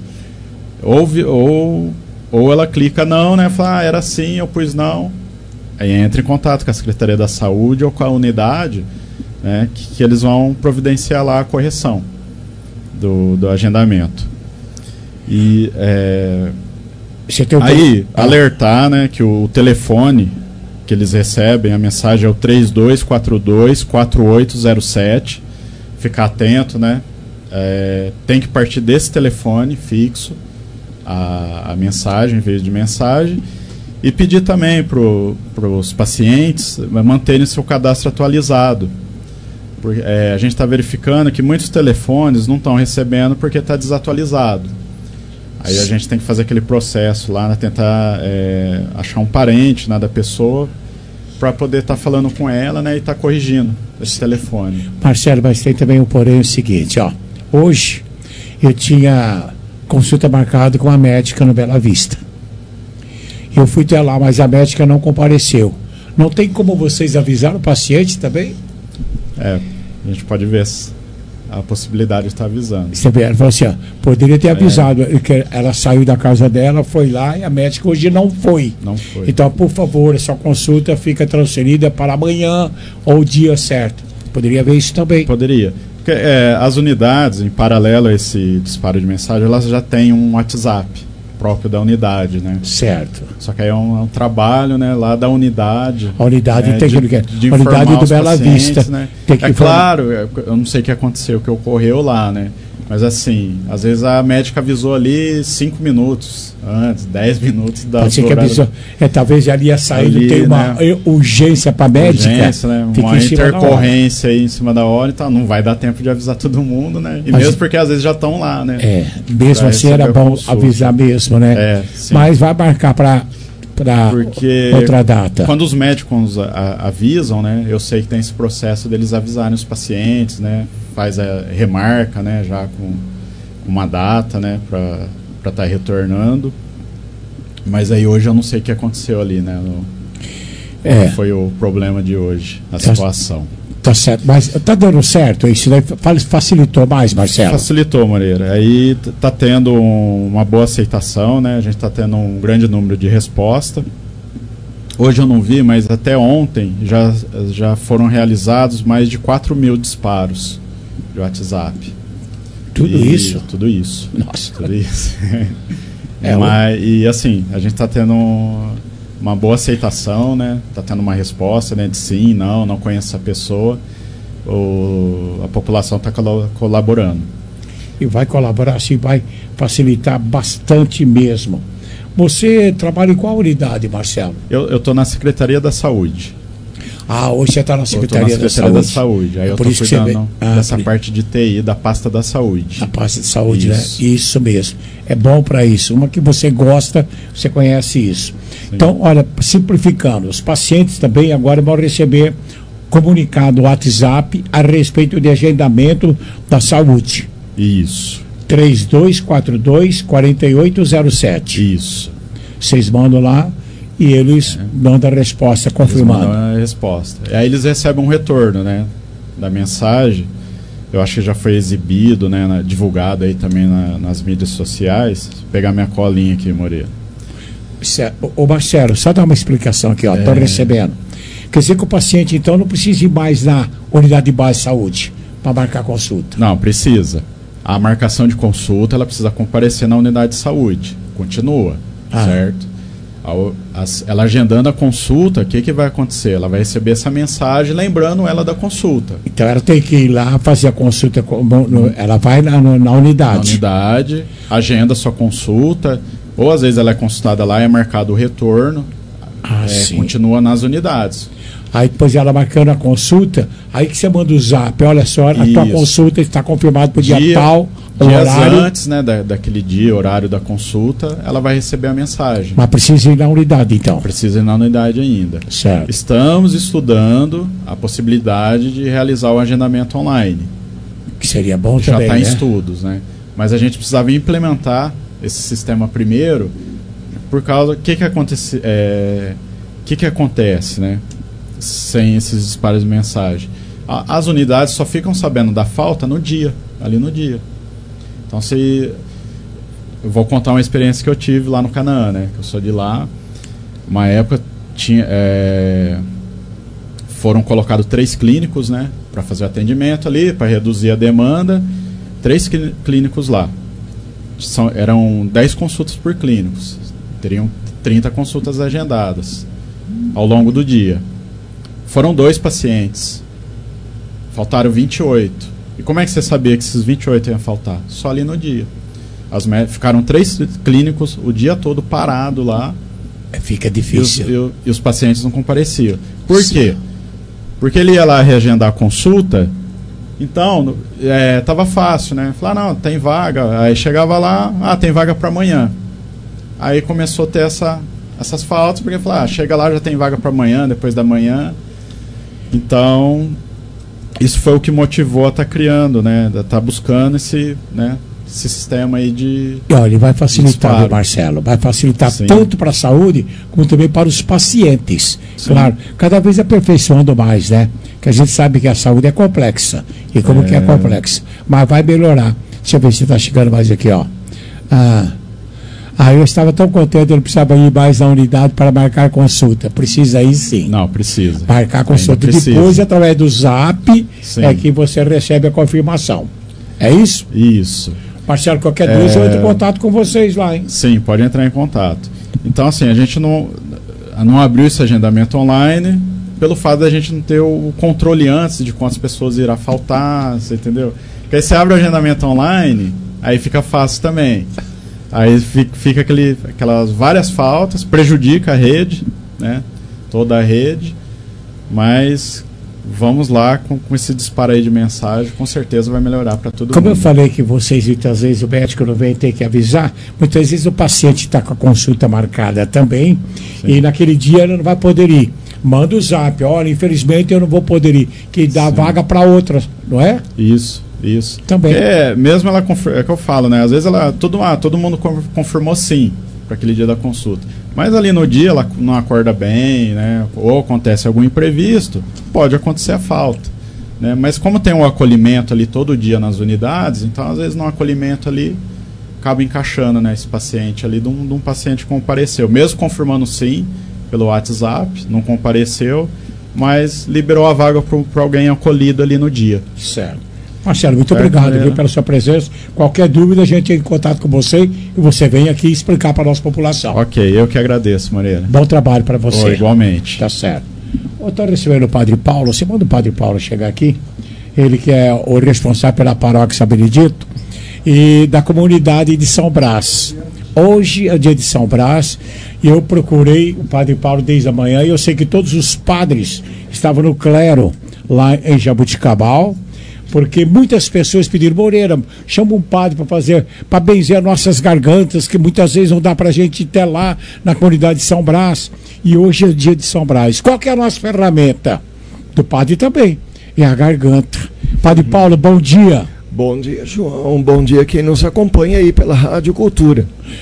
Ou ela clica não, né? Fala, era sim, eu pus não. Aí entra em contato com a Secretaria da Saúde ou com a unidade, né? Que eles vão providenciar lá a correção do agendamento. E aí, alertar, né? Que o telefone que eles recebem, a mensagem é o 3242-4807. Ficar atento, né? Tem que partir desse telefone fixo a mensagem, em vez de mensagem, e pedir também para os pacientes manterem seu cadastro atualizado. Porque, a gente está verificando que muitos telefones não estão recebendo porque está desatualizado. Aí a gente tem que fazer aquele processo lá, né, tentar achar um parente, né, da pessoa para poder estar falando com ela, né, e estar corrigindo esse telefone. Marcelo, mas tem também o porém o seguinte, ó. Hoje eu tinha consulta marcada com a médica no Bela Vista. Eu fui até lá, mas a médica não compareceu. Não tem como vocês avisar o paciente também? A gente pode ver a possibilidade de estar avisando. Ela falou assim, ó, poderia ter avisado que ela saiu da casa dela, foi lá e a médica hoje não foi. Não foi. Então, por favor, a sua consulta fica transferida para amanhã ou o dia certo. Poderia ver isso também. Poderia. Porque, as unidades, em paralelo a esse disparo de mensagem, elas já têm um WhatsApp próprio da unidade, né? Certo. Só que aí é um trabalho, né, lá da unidade. A unidade tem de unidade do Bela Vista. Né? Tem que claro, eu não sei o que aconteceu, o que ocorreu lá, né? Mas assim, às vezes a médica avisou ali 5 minutos antes, 10 minutos da Pode ser que avisou. Talvez ali ia sair, tem uma urgência para a médica. Urgência, né? Uma intercorrência aí em cima da hora, então não vai dar tempo de avisar todo mundo, né? E mesmo porque às vezes já estão lá, né? Mesmo assim era bom avisar mesmo, né? Mas vai marcar para outra data. Quando os médicos avisam, né? Eu sei que tem esse processo deles avisarem os pacientes, né? Faz a remarca, né? Já com uma data, né? Para estar retornando. Mas aí hoje eu não sei o que aconteceu ali, né? Qual foi o problema de hoje, a situação. Tá certo, mas tá dando certo isso, né? Facilitou mais, Marcelo? Facilitou, Moreira. Aí tá tendo uma boa aceitação, né? A gente tá tendo um grande número de resposta. Hoje eu não vi, mas até ontem já foram realizados mais de 4 mil disparos de WhatsApp. Tudo isso? Tudo isso. Nossa. Tudo isso. E assim, a gente tá tendo uma boa aceitação, né? Tá tendo uma resposta, né? De sim, não conheço essa pessoa. A população está colaborando. E vai colaborar, assim, vai facilitar bastante mesmo. Você trabalha em qual unidade, Marcelo? Eu estou na Secretaria da Saúde. Hoje você está na Secretaria da Saúde. Aí eu estou cuidando dessa parte de TI, da pasta da saúde. A pasta de saúde, isso. Né? Isso mesmo. É bom para isso. Uma que você gosta, você conhece isso. Sim. Então, olha, simplificando, os pacientes também agora vão receber comunicado WhatsApp a respeito de agendamento da saúde. Isso. 3242-4807. Isso. Vocês mandam lá e eles mandam a resposta confirmando. Eles mandam a resposta. E aí eles recebem um retorno, né, da mensagem. Eu acho que já foi exibido, né, divulgado aí também nas mídias sociais. Vou pegar minha colinha aqui, Moreira. Ô Marcelo, só dar uma explicação aqui, ó. Estou recebendo. Quer dizer que o paciente, então, não precisa ir mais na unidade de base de saúde para marcar consulta? Não, precisa. A marcação de consulta, ela precisa comparecer na unidade de saúde. Continua, certo? Ela agendando a consulta, o que vai acontecer? Ela vai receber essa mensagem lembrando ela da consulta. Então ela tem que ir lá fazer a consulta, ela vai na unidade. Na unidade, agenda a sua consulta, ou às vezes ela é consultada lá e é marcado o retorno, continua nas unidades. Aí depois ela marcando a consulta, aí que você manda o zap, olha só, a tua consulta está confirmada para o dia tal, dias horário. Antes, né, daquele dia, horário da consulta, ela vai receber a mensagem. Mas precisa ir na unidade, então? Precisa ir na unidade ainda. Certo. Estamos estudando a possibilidade de realizar o agendamento online. Que seria bom já também, está em estudos, né? Mas a gente precisava implementar esse sistema primeiro, por causa... O que acontece, né? sem esses disparos de mensagem. As unidades só ficam sabendo da falta no dia, ali no dia. Então, eu vou contar uma experiência que eu tive lá no Canaã, né? Que eu sou de lá. Uma época foram colocados 3 clínicos, né? Para fazer o atendimento ali, para reduzir a demanda. 3 clínicos lá. Eram 10 consultas por clínicos. Teriam 30 consultas agendadas ao longo do dia. Foram 2 pacientes. Faltaram 28. E como é que você sabia que esses 28 iam faltar? Só ali no dia. Ficaram 3 clínicos o dia todo parado lá. Fica difícil. E os pacientes não compareciam. Por quê? Porque ele ia lá reagendar a consulta. Então, tava fácil, né? Falar, não, tem vaga. Aí chegava lá, tem vaga para amanhã. Aí começou a ter essas faltas, porque chega lá, já tem vaga para amanhã, depois da manhã. Então, isso foi o que motivou a estar criando, né? A estar buscando esse sistema aí de... E olha, ele vai facilitar, Marcelo, vai facilitar tanto para a saúde, como também para os pacientes. Sim. Claro, cada vez aperfeiçoando mais, né? Que a gente sabe que a saúde é complexa. E como que é complexa? Mas vai melhorar. Deixa eu ver se está chegando mais aqui, ó. Eu estava tão contente, eu não precisava ir mais na unidade para marcar consulta. Precisa ir sim. Não, precisa. Marcar consulta. Depois, através do Zap, é que você recebe a confirmação. É isso? Isso. Marcelo, qualquer dúvida, eu entro em contato com vocês lá, hein? Sim, pode entrar em contato. Então, assim, a gente não abriu esse agendamento online pelo fato da gente não ter o controle antes de quantas pessoas irá faltar, você entendeu? Porque aí você abre o agendamento online, aí fica fácil também. Aí fica aquelas várias faltas, prejudica a rede, né? Toda a rede, mas vamos lá com esse disparo aí de mensagem, com certeza vai melhorar para todo mundo. Como eu falei que vocês, muitas vezes, o médico não vem ter que avisar, muitas vezes o paciente está com a consulta marcada também, e naquele dia ele não vai poder ir. Manda o Zap, olha, infelizmente eu não vou poder ir, que dá vaga para outra, não é? Isso. Também. Mesmo ela é que eu falo, né? Às vezes todo mundo confirmou sim para aquele dia da consulta. Mas ali no dia ela não acorda bem, né? Ou acontece algum imprevisto, pode acontecer a falta, né? Mas como tem um acolhimento ali todo dia nas unidades, então às vezes no acolhimento ali acaba encaixando, né, esse paciente ali de um paciente que compareceu, mesmo confirmando sim pelo WhatsApp, não compareceu, mas liberou a vaga para alguém acolhido ali no dia. Certo. Marcelo, muito obrigado, viu, pela sua presença. Qualquer dúvida, a gente entra em contato com você e você vem aqui explicar para a nossa população. Ok, eu que agradeço, Moreira. Bom trabalho para você. Igualmente. Tá certo. Eu estou recebendo o Padre Paulo. Você manda o Padre Paulo chegar aqui. Ele que é o responsável pela paróquia São Benedito e da comunidade de São Brás. Hoje é o dia de São Brás e eu procurei o Padre Paulo desde a manhã e eu sei que todos os padres estavam no clero lá em Jabuticabal, porque muitas pessoas pediram, Moreira, chama um padre para benzer nossas gargantas, que muitas vezes não dá para a gente ir até lá na comunidade de São Brás. E hoje é o dia de São Brás. Qual que é a nossa ferramenta? Do padre também, é a garganta. Padre Paulo, bom dia. Bom dia, João. Bom dia quem nos acompanha aí pela Rádio Cultura.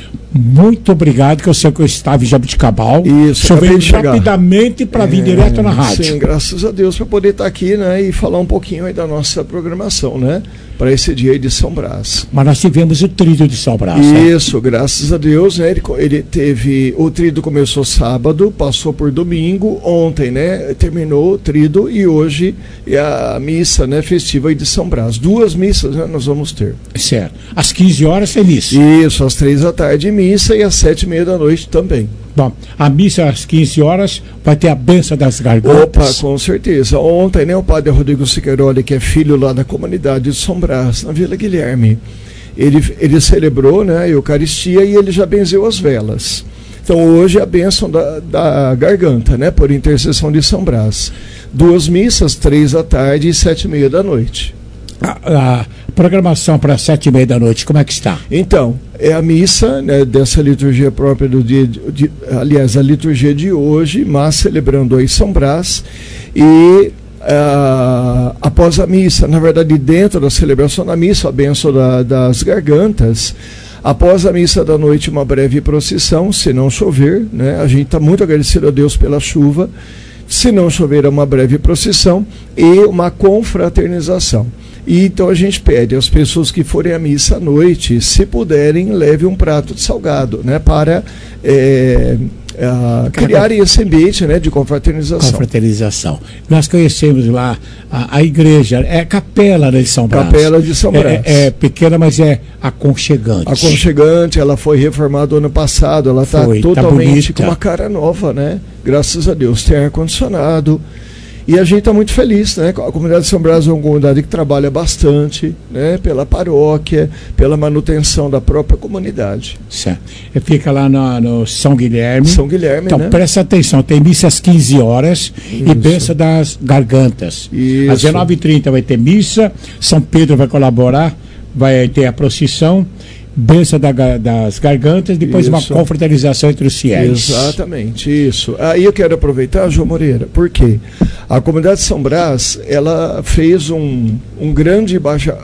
Muito obrigado, que eu sei que eu estava em Jabuticabal. Isso, eu veio rapidamente para vir direto na rádio. Sim, graças a Deus para poder estar aqui, né, e falar um pouquinho aí da nossa programação, né, para esse dia aí de São Brás. Mas nós tivemos o tríduo de São Brás. Isso, graças a Deus, né, ele teve, o tríduo começou sábado, passou por domingo, ontem, né, terminou o tríduo e hoje é a missa, né, festiva aí de São Brás. 2 missas, né, nós vamos ter. Certo. Às 15 horas tem missa. Isso, às 3 da tarde missa e às 7h30 da noite também. Bom, a missa às 15 horas vai ter a bênção das gargantas. Opa, com certeza. Ontem, né, o padre Rodrigo Siqueiroli, que é filho lá da comunidade de São Brás, na Vila Guilherme, ele celebrou, né, a Eucaristia e ele já benzeu as velas. Então hoje é a bênção da garganta, né, por intercessão de São Brás. 2 missas, 3 da tarde e 7h30 da noite. A programação para 7h30 da noite, como é que está? Então, é a missa, né, dessa liturgia própria do dia, aliás, a liturgia de hoje, mas celebrando aí São Brás, e após a missa, na verdade, dentro da celebração da missa, a bênção das gargantas, após a missa da noite, uma breve procissão, se não chover, né, a gente está muito agradecido a Deus pela chuva. Se não chover, uma breve procissão e uma confraternização. E então a gente pede às pessoas que forem à missa à noite, se puderem, leve um prato de salgado, né, para criar esse ambiente, né, de confraternização. Nós conhecemos lá a igreja, é a capela de São Brás. Capela de São Brás. É pequena, mas é aconchegante. Aconchegante, ela foi reformada ano passado, ela está totalmente com uma cara nova, né? Graças a Deus, tem ar-condicionado. E a gente está muito feliz, né? A comunidade de São Brás é uma comunidade que trabalha bastante, né? Pela paróquia, pela manutenção da própria comunidade. Certo. Fica lá no São Guilherme. São Guilherme, então, né? Presta atenção, tem missa às 15 horas e benção das gargantas. Isso. Às 19h30 vai ter missa, São Pedro vai colaborar, vai ter a procissão, benção das gargantas, depois uma confraternização entre os fiéis. Exatamente, isso. Aí eu quero aproveitar, João Moreira, porque a comunidade de São Brás, ela fez um grande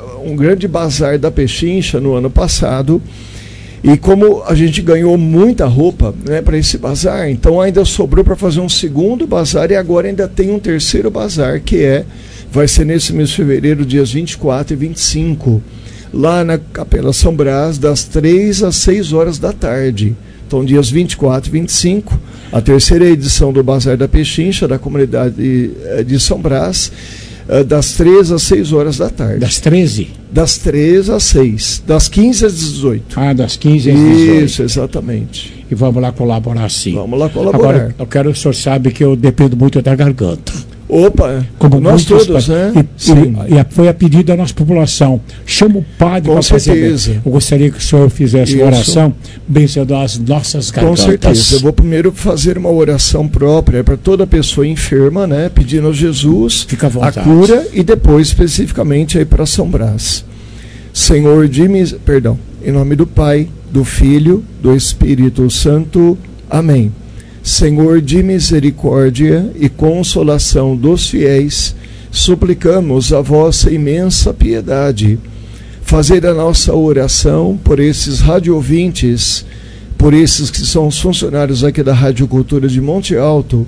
bazar da Pechincha no ano passado, e como a gente ganhou muita roupa, né, para esse bazar, então ainda sobrou para fazer um segundo bazar, e agora ainda tem um terceiro bazar, que vai ser nesse mês de fevereiro, dias 24 e 25, lá na Capela São Brás, das 3 às 6 horas da tarde. Então, dias 24 e 25, a terceira edição do Bazar da Pechincha, da comunidade de São Brás, das 3 às 6 horas da tarde. Das 13? Das 3 às 6, das 15 às 18. Ah, das 15 às 18. Isso, exatamente. E vamos lá colaborar, sim. Vamos lá colaborar. Agora, eu quero que o senhor sabe que eu dependo muito da garganta. Opa, como nós todos, né? E foi a pedido da nossa população. Chama o padre para fazer. Eu gostaria que o senhor fizesse uma oração vencendo as nossas gargantas. Com certeza. Eu vou primeiro fazer uma oração própria para toda pessoa enferma, né? Pedindo a Jesus a cura, e depois especificamente aí para São Brás. Senhor, em nome do Pai, do Filho, do Espírito Santo. Amém. Senhor de misericórdia e consolação dos fiéis, suplicamos a vossa imensa piedade. Fazer a nossa oração por esses radioouvintes, por esses que são os funcionários aqui da Rádio Cultura de Monte Alto,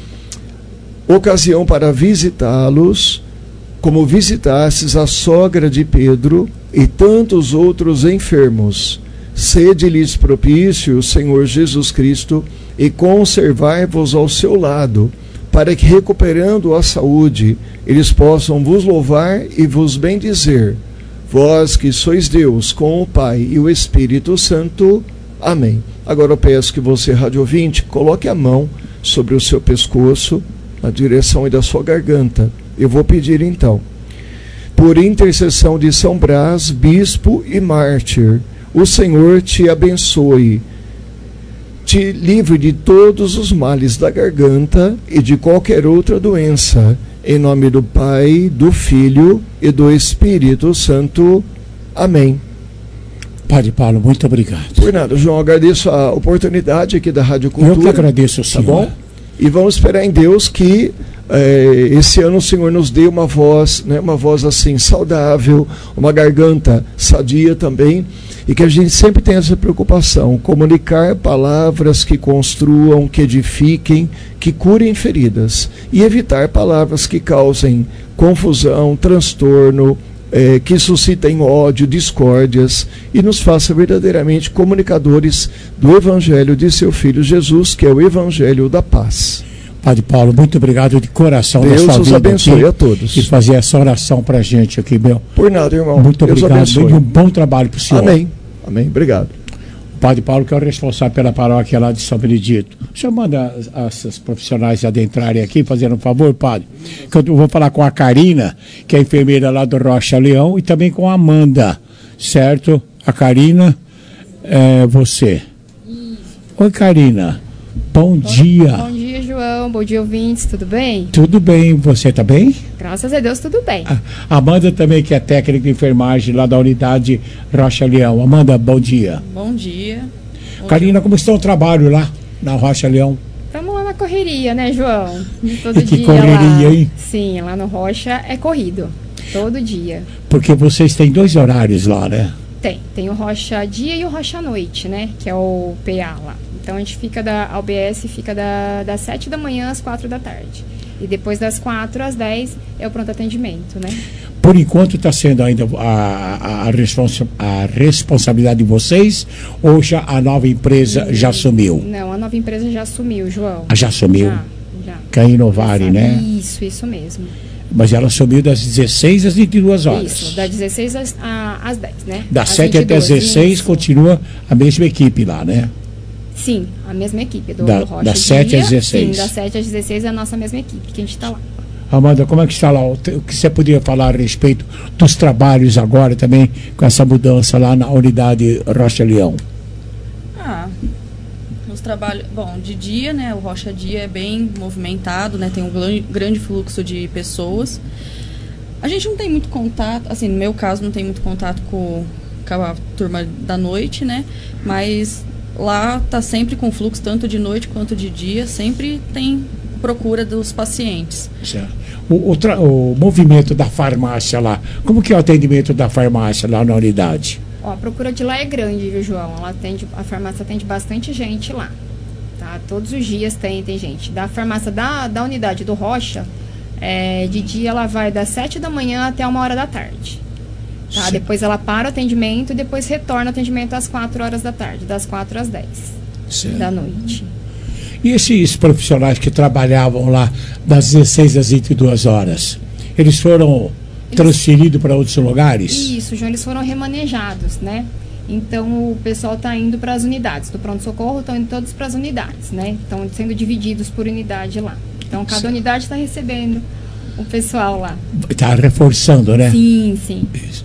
ocasião para visitá-los, como visitastes a sogra de Pedro e tantos outros enfermos. Sede-lhes propício, Senhor Jesus Cristo, e conservai-vos ao seu lado, para que, recuperando a saúde, eles possam vos louvar e vos bendizer. Vós que sois Deus, com o Pai e o Espírito Santo. Amém. Agora eu peço que você, rádio ouvinte, coloque a mão sobre o seu pescoço, na direção da sua garganta. Eu vou pedir então, por intercessão de São Brás, bispo e mártir, o Senhor te abençoe, te livre de todos os males da garganta e de qualquer outra doença. Em nome do Pai, do Filho e do Espírito Santo. Amém. Padre Paulo, muito obrigado. Por nada, João, agradeço a oportunidade aqui da Rádio Cultura. Eu que agradeço, senhor. Tá bom? E vamos esperar em Deus que esse ano o Senhor nos dê uma voz, né, uma voz assim saudável, uma garganta sadia também, e que a gente sempre tenha essa preocupação, comunicar palavras que construam, que edifiquem, que curem feridas, e evitar palavras que causem confusão, transtorno, que suscitem ódio, discórdias, e nos faça verdadeiramente comunicadores do Evangelho de seu Filho Jesus, que é o Evangelho da paz. Padre Paulo, muito obrigado de coração. Deus os abençoe a todos. E fazer essa oração pra gente aqui, meu. Por nada, irmão. Muito obrigado e um bom trabalho pro senhor. Amém. Amém. Obrigado. O Padre Paulo, que é o responsável pela paróquia lá de São Benedito. O senhor manda essas profissionais adentrarem aqui, fazendo um favor, padre? Que eu vou falar com a Karina, que é enfermeira lá do Rocha Leão, e também com a Amanda, certo? A Karina, você. Oi, Karina. Bom dia. Bom dia, João. Bom dia, ouvintes. Tudo bem? Tudo bem. Você tá bem? Graças a Deus, tudo bem. A Amanda também, que é técnica de enfermagem lá da unidade Rocha Leão. Amanda, bom dia. Bom dia. Karina, como está o trabalho lá na Rocha Leão? Estamos lá na correria, né, João? Todo que dia correria, lá. hein? Sim, lá no Rocha é corrido. Todo dia. Porque vocês têm 2 horários lá, né? Tem o Rocha dia e o Rocha noite, né? Que é o PA lá. Então a gente fica a UBS fica das 7 da manhã às 4 da tarde. E depois das 4 às 10 é o pronto atendimento, né? Por enquanto está sendo ainda a responsabilidade de vocês, ou já a nova empresa já assumiu? Não, a nova empresa já assumiu, João. Já assumiu? Já. Que é a Inovare, né? Isso mesmo. Mas ela assumiu das 16 às 22 horas. Isso, das 16 às 10, né? Das às 7 até 16 isso. Continua a mesma equipe lá, né? Sim, a mesma equipe do Rocha. Das 7 às 16. Sim, das 7 às 16 é a nossa mesma equipe, que a gente está lá. Amanda, como é que está lá? O que você poderia falar a respeito dos trabalhos agora também, com essa mudança lá na unidade Rocha Leão? Os trabalhos, bom, de dia, né, o Rocha Dia é bem movimentado, né, tem um grande fluxo de pessoas. A gente não tem muito contato, assim, no meu caso não tem muito contato com a turma da noite, né, mas lá tá sempre com fluxo, tanto de noite quanto de dia, sempre tem procura dos pacientes. Certo. O movimento da farmácia lá, como que é o atendimento da farmácia lá na unidade? Ó, a procura de lá é grande, viu, João? A farmácia atende bastante gente lá, tá? Todos os dias tem gente. Da farmácia da unidade do Rocha, de dia ela vai das 7 da manhã até 1h da tarde. Tá? Depois ela para o atendimento e depois retorna o atendimento às 4 horas da tarde, das 4 às 10 da noite. E esses profissionais que trabalhavam lá das 16 às 22 horas, eles foram transferidos para outros lugares? Isso, João, eles foram remanejados, né? Então o pessoal está indo para as unidades do pronto-socorro, estão indo todos para as unidades, né? Estão sendo divididos por unidade lá. Então cada unidade está recebendo o pessoal lá. Está reforçando, né? Sim, sim.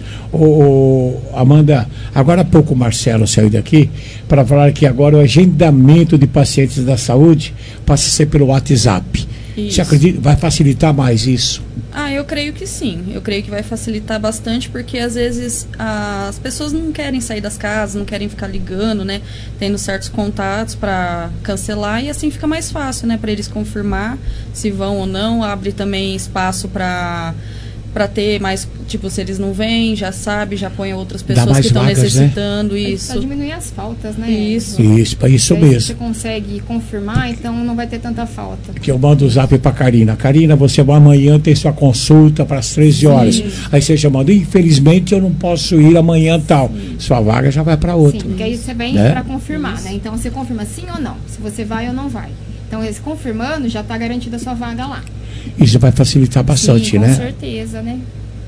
Amanda, agora há pouco o Marcelo saiu daqui para falar que agora o agendamento de pacientes da saúde passa a ser pelo WhatsApp. Isso. Você acredita? Vai facilitar mais isso? Eu creio que sim. Eu creio que vai facilitar bastante, porque às vezes as pessoas não querem sair das casas, não querem ficar ligando, né? Tendo certos contatos para cancelar, e assim fica mais fácil, né? Para eles confirmar se vão ou não. Abre também espaço para ter mais, tipo, se eles não vêm, já sabe, já põe outras pessoas que estão necessitando, né? Isso. Para diminuir as faltas, né? Isso mesmo. Você consegue confirmar, então não vai ter tanta falta. Que eu mando o zap para Karina. Karina, você amanhã tem sua consulta para as 13 horas. Aí você chamando, infelizmente eu não posso ir amanhã tal. Sua vaga já vai para outra. Sim, porque aí você vem para confirmar, né? Então você confirma sim ou não, se você vai ou não vai. Então eles confirmando, já está garantida a sua vaga lá. Isso vai facilitar bastante, sim, né? Com certeza, né?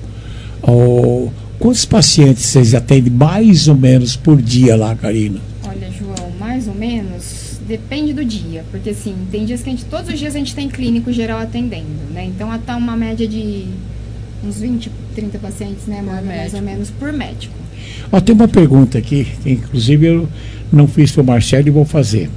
Quantos pacientes vocês atendem mais ou menos por dia lá, Karina? Olha, João, mais ou menos depende do dia, porque assim, tem dias que todos os dias a gente tem clínico geral atendendo, né? Então está uma média de uns 20, 30 pacientes, né, mais ou menos por médico. Tem uma pergunta aqui, que inclusive eu não fiz para o Marcelo e vou fazer.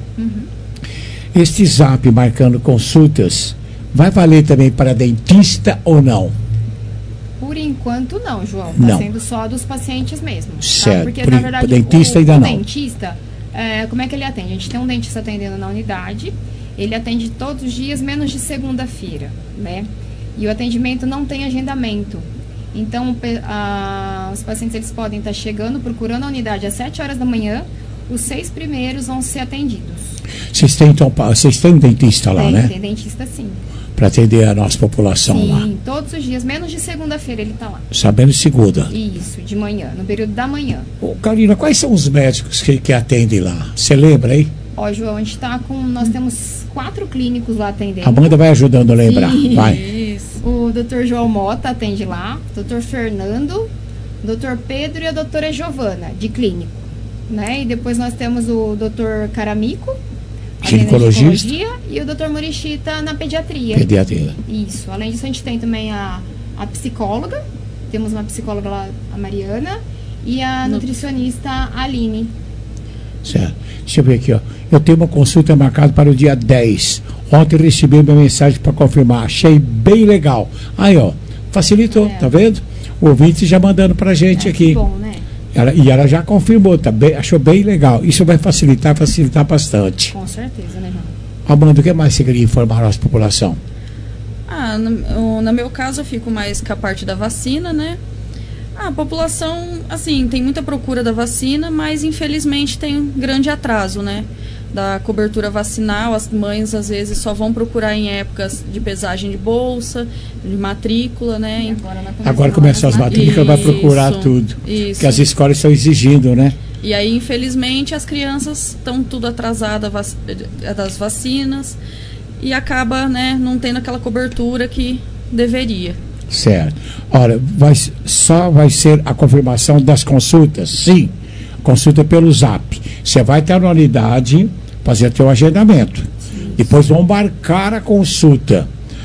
Este zap marcando consultas vai valer também para dentista ou não? Por enquanto não, João. Está sendo só dos pacientes mesmo. Certo. Tá? Porque, na verdade, dentista ainda não. O dentista, como é que ele atende? A gente tem um dentista atendendo na unidade, ele atende todos os dias, menos de segunda-feira, né? E o atendimento não tem agendamento. Então, os pacientes eles podem estar chegando, procurando a unidade às 7 horas da manhã, os 6 primeiros vão ser atendidos. Vocês têm um dentista lá, né? Tem dentista, sim. Para atender a nossa população lá. Sim, todos os dias, menos de segunda-feira ele está lá. Sabendo segunda. Isso, de manhã, no período da manhã. Karina, quais são os médicos que atendem lá? Você lembra aí? João, a gente nós temos 4 clínicos lá atendendo. A Amanda vai ajudando a lembrar. Sim. Vai. Isso. O Dr. João Mota atende lá, o Dr. Fernando, o Dr. Pedro e a doutora Giovana, de clínico. Né? E depois nós temos o Dr. Caramico, ginecologista, e o Dr. Murichita na pediatria. Isso. Além disso, a gente tem também a psicóloga. Temos uma psicóloga lá, a Mariana, e a nutricionista a Aline. Certo. Deixa eu ver aqui, Eu tenho uma consulta marcada para o dia 10. Ontem recebi uma mensagem para confirmar. Achei bem legal. Aí, facilitou, tá vendo? O ouvinte já mandando pra gente aqui. Que bom, né? Ela já confirmou, achou bem legal. Isso vai facilitar bastante. Com certeza, né, João? Amanda, o que mais você queria informar a nossa população? No meu caso, eu fico mais com a parte da vacina, né? A população, assim, tem muita procura da vacina, mas infelizmente tem um grande atraso, né? da cobertura vacinal. As mães às vezes só vão procurar em épocas de pesagem de bolsa, de matrícula, né? Agora começam as matrículas, vai procurar tudo. Isso. Que as escolas estão exigindo, né? E aí, infelizmente, as crianças estão tudo atrasadas das vacinas e acaba, né, não tendo aquela cobertura que deveria. Certo. Olha, só vai ser a confirmação das consultas? Sim. Consulta pelo Zap. Você vai ter na unidade, fazer teu agendamento. Depois vão marcar a consulta.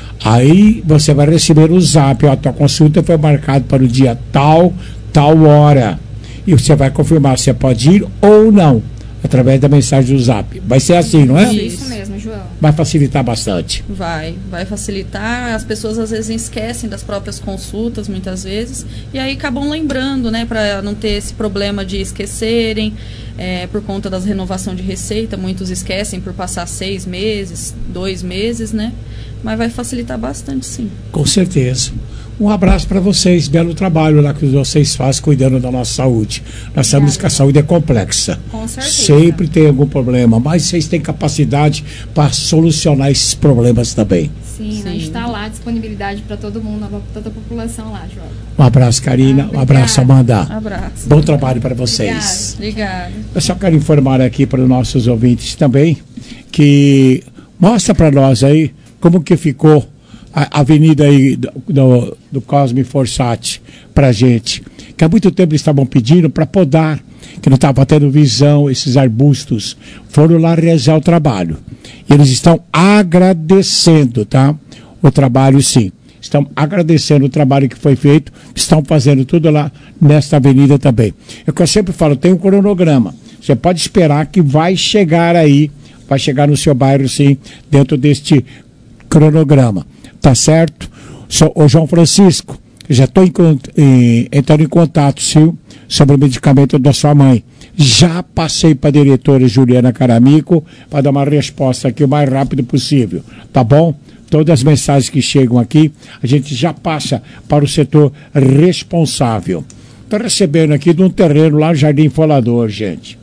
Aí você vai receber o Zap. A tua consulta foi marcada para o dia tal hora. E você vai confirmar se você pode ir ou não, através da mensagem do Zap. Vai ser assim, não é? Isso mesmo, João. Vai facilitar bastante. Vai facilitar. As pessoas às vezes esquecem das próprias consultas, muitas vezes, e aí acabam lembrando, né, para não ter esse problema de esquecerem, por conta das renovação de receita. Muitos esquecem por passar 6 meses, 2 meses, né? Mas vai facilitar bastante, sim. Com certeza. Um abraço para vocês, belo trabalho lá que vocês fazem cuidando da nossa saúde. Nós sabemos que a saúde é complexa. Com certeza. Sempre tem algum problema, mas vocês têm capacidade para solucionar esses problemas também. Sim, a gente está lá, disponibilidade para todo mundo, para toda a população lá, João. Um abraço, Karina. Um abraço, Amanda. Abraço. Bom trabalho para vocês. Obrigada. Eu só quero informar aqui para os nossos ouvintes também que mostra para nós aí como que ficou a avenida aí do Cosme Forsati pra gente, que há muito tempo eles estavam pedindo para podar, que não estava tendo visão, esses arbustos. Foram lá realizar o trabalho. E eles estão agradecendo, tá? O trabalho, sim. Estão agradecendo o trabalho que foi feito, estão fazendo tudo lá nesta avenida também. É o que eu sempre falo, tem um cronograma. Você pode esperar que vai chegar aí, vai chegar no seu bairro, sim, dentro deste cronograma. Tá certo? O João Francisco, já estou entrando em contato, sim, sobre o medicamento da sua mãe. Já passei para a diretora Juliana Caramico para dar uma resposta aqui o mais rápido possível. Tá bom? Todas as mensagens que chegam aqui, a gente já passa para o setor responsável. Estou recebendo aqui de um terreno lá no Jardim Folador, gente.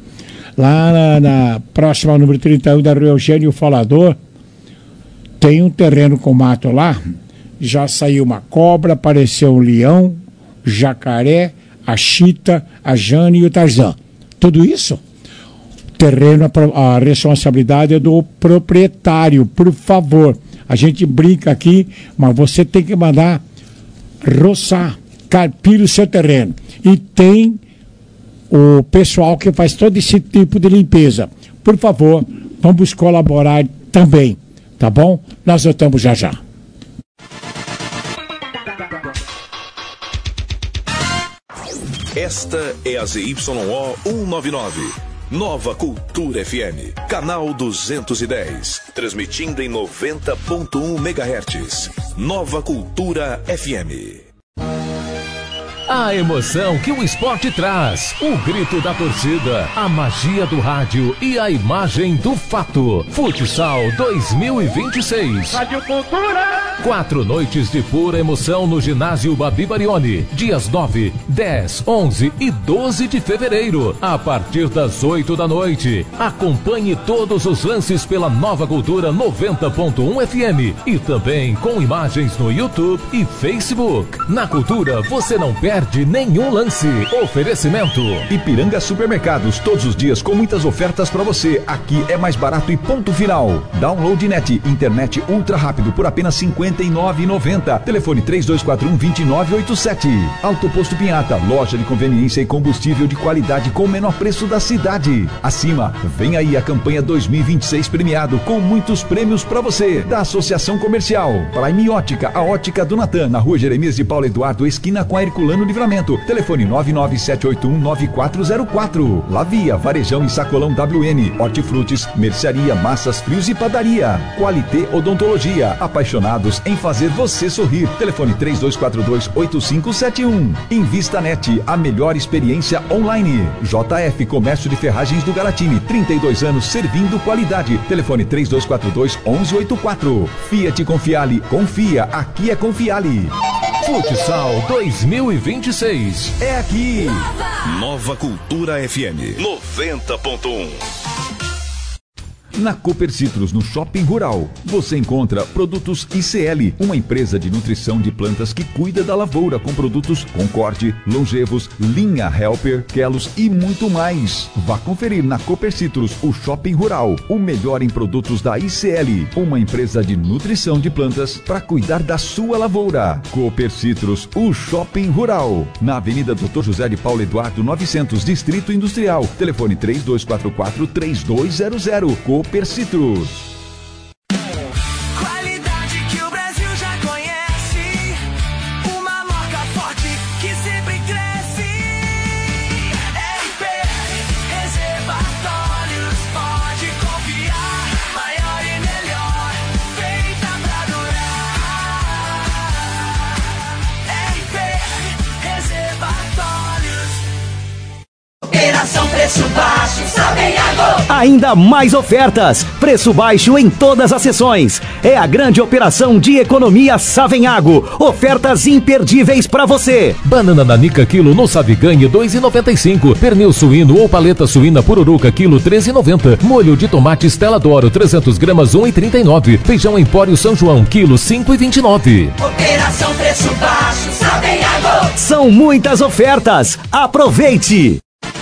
Lá na próxima número 31 da Rua Eugênio Folador, tem um terreno com mato lá, já saiu uma cobra, apareceu um leão, jacaré, a chita, a Jane e o Tarzan. Tudo isso, terreno, a responsabilidade é do proprietário, por favor. A gente brinca aqui, mas você tem que mandar roçar, carpir o seu terreno. E tem o pessoal que faz todo esse tipo de limpeza. Por favor, vamos colaborar também. Tá bom? Nós voltamos já já. Esta é a ZYO 199. Nova Cultura FM. Canal 210. Transmitindo em 90.1 MHz. Nova Cultura FM. A emoção que o esporte traz, o grito da torcida, a magia do rádio e a imagem do fato. Futsal 2026. Rádio Cultura. 4 noites de pura emoção no ginásio Babi Barioni, dias 9, 10, 11 e 12 de fevereiro, a partir das 8 da noite. Acompanhe todos os lances pela Nova Cultura 90.1 FM e também com imagens no YouTube e Facebook. Na Cultura você não perde nenhum lance. Oferecimento Ipiranga Supermercados, todos os dias com muitas ofertas para você. Aqui é mais barato e ponto final. Download Net, internet ultra rápido por apenas R$ 59,90. Telefone 3241-2987. Alto Posto Pinhata, loja de conveniência e combustível de qualidade com o menor preço da cidade. Acima, vem aí a campanha 2026 premiado com muitos prêmios para você. Da Associação Comercial Prime Ótica, a ótica do Natan, na Rua Jeremias de Paulo Eduardo, esquina com a Herculano Livramento. Telefone 99781-9404. Lavia, Varejão e Sacolão WN. Hortifrutis, mercearia, massas, frios e padaria. Qualité Odontologia, apaixonados em fazer você sorrir. Telefone 3242-8571. Invista Net, a melhor experiência online. JF Comércio de Ferragens do Galatini, 32 anos servindo qualidade. Telefone 3242-1184. Fiat Confiale, confia, aqui é Confiale. Futsal 2026. É aqui. Nova Cultura FM 90.1. Na Copercitros, no Shopping Rural, você encontra produtos ICL, uma empresa de nutrição de plantas que cuida da lavoura com produtos Concorde, Longevos, Linha Helper, Kelos e muito mais. Vá conferir na Copercitros, o Shopping Rural, o melhor em produtos da ICL, uma empresa de nutrição de plantas para cuidar da sua lavoura. Copercitros, o Shopping Rural, na Avenida Dr. José de Paulo Eduardo 900, Distrito Industrial. Telefone 3244-3200. Copercitros. Qualidade que o Brasil já conhece, uma marca forte que sempre cresce. RP Reservatórios, pode confiar, maior e melhor, feita pra durar. RP Reservatórios. Operação Preço Baixo, Savenhago. Ainda mais ofertas, preço baixo em todas as seções. É a grande operação de economia Savenhago. Ofertas imperdíveis para você. Banana nanica quilo no Saviganhe 2,95. Pernil suíno ou paleta suína pururuca quilo 13,90. Molho de tomate Stella D'Oro 300 gramas 1,39. Feijão Empório São João quilo 5,29. Operação Preço Baixo, Savenhago. São muitas ofertas. Aproveite.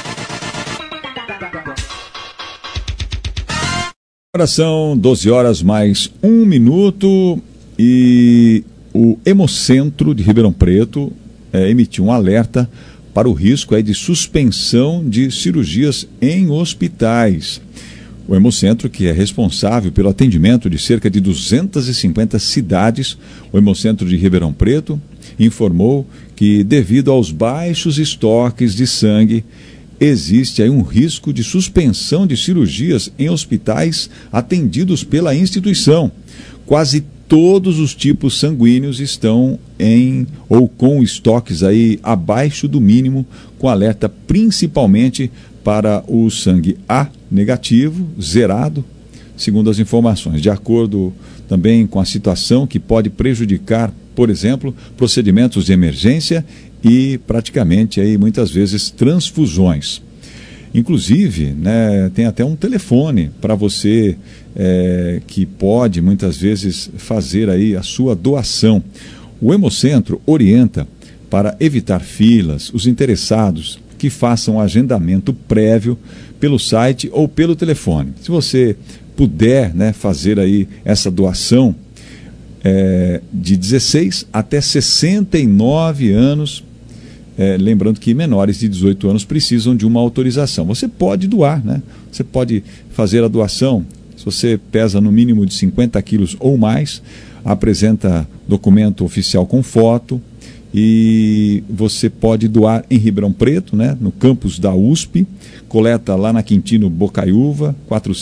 Agora são 12 horas mais 1 minuto e o Hemocentro de Ribeirão Preto emitiu um alerta para o risco de suspensão de cirurgias em hospitais. O Hemocentro, que é responsável pelo atendimento de cerca de 250 cidades, o Hemocentro de Ribeirão Preto, informou que, devido aos baixos estoques de sangue, existe aí um risco de suspensão de cirurgias em hospitais atendidos pela instituição. Quase todos os tipos sanguíneos estão em ou com estoques aí abaixo do mínimo, com alerta principalmente para o sangue A negativo, zerado, segundo as informações, de acordo também com a situação que pode prejudicar, por exemplo, procedimentos de emergência e praticamente aí muitas vezes transfusões. Inclusive, tem até um telefone para você que pode muitas vezes fazer aí a sua doação. O Hemocentro orienta para evitar filas os interessados que façam agendamento prévio pelo site ou pelo telefone. Se você puder fazer aí essa doação de 16 até 69 anos, lembrando que menores de 18 anos precisam de uma autorização. Você pode doar, Você pode fazer a doação, se você pesa no mínimo de 50 quilos ou mais, apresenta documento oficial com foto, e você pode doar em Ribeirão Preto, no campus da USP, coleta lá na Quintino Bocaiúva,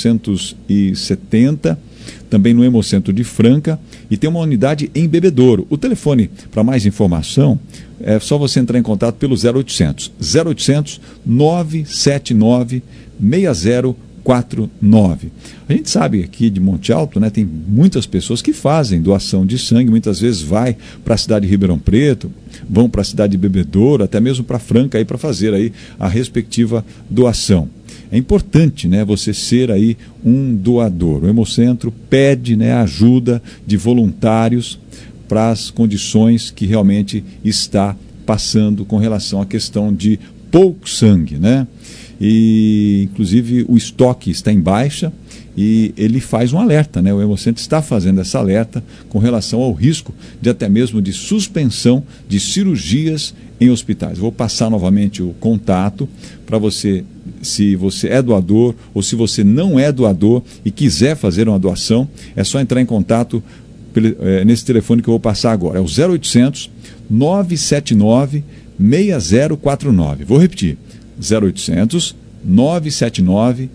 470, também no Hemocentro de Franca, e tem uma unidade em Bebedouro. O telefone para mais informação é só você entrar em contato pelo 0800 979 6049. A gente sabe aqui de Monte Alto, tem muitas pessoas que fazem doação de sangue, muitas vezes vai para a cidade de Ribeirão Preto, vão para a cidade de Bebedouro, até mesmo para Franca aí para fazer aí a respectiva doação. É importante, você ser aí um doador. O Hemocentro pede, a ajuda de voluntários para as condições que realmente está passando com relação à questão de pouco sangue, E, inclusive, o estoque está em baixa e ele faz um alerta, O Hemocentro está fazendo essa alerta com relação ao risco de até mesmo de suspensão de cirurgias em hospitais. Vou passar novamente o contato para você, se você é doador ou se você não é doador e quiser fazer uma doação, é só entrar em contato nesse telefone que eu vou passar agora. É o 0800 979 6049. Vou repetir. 0800 979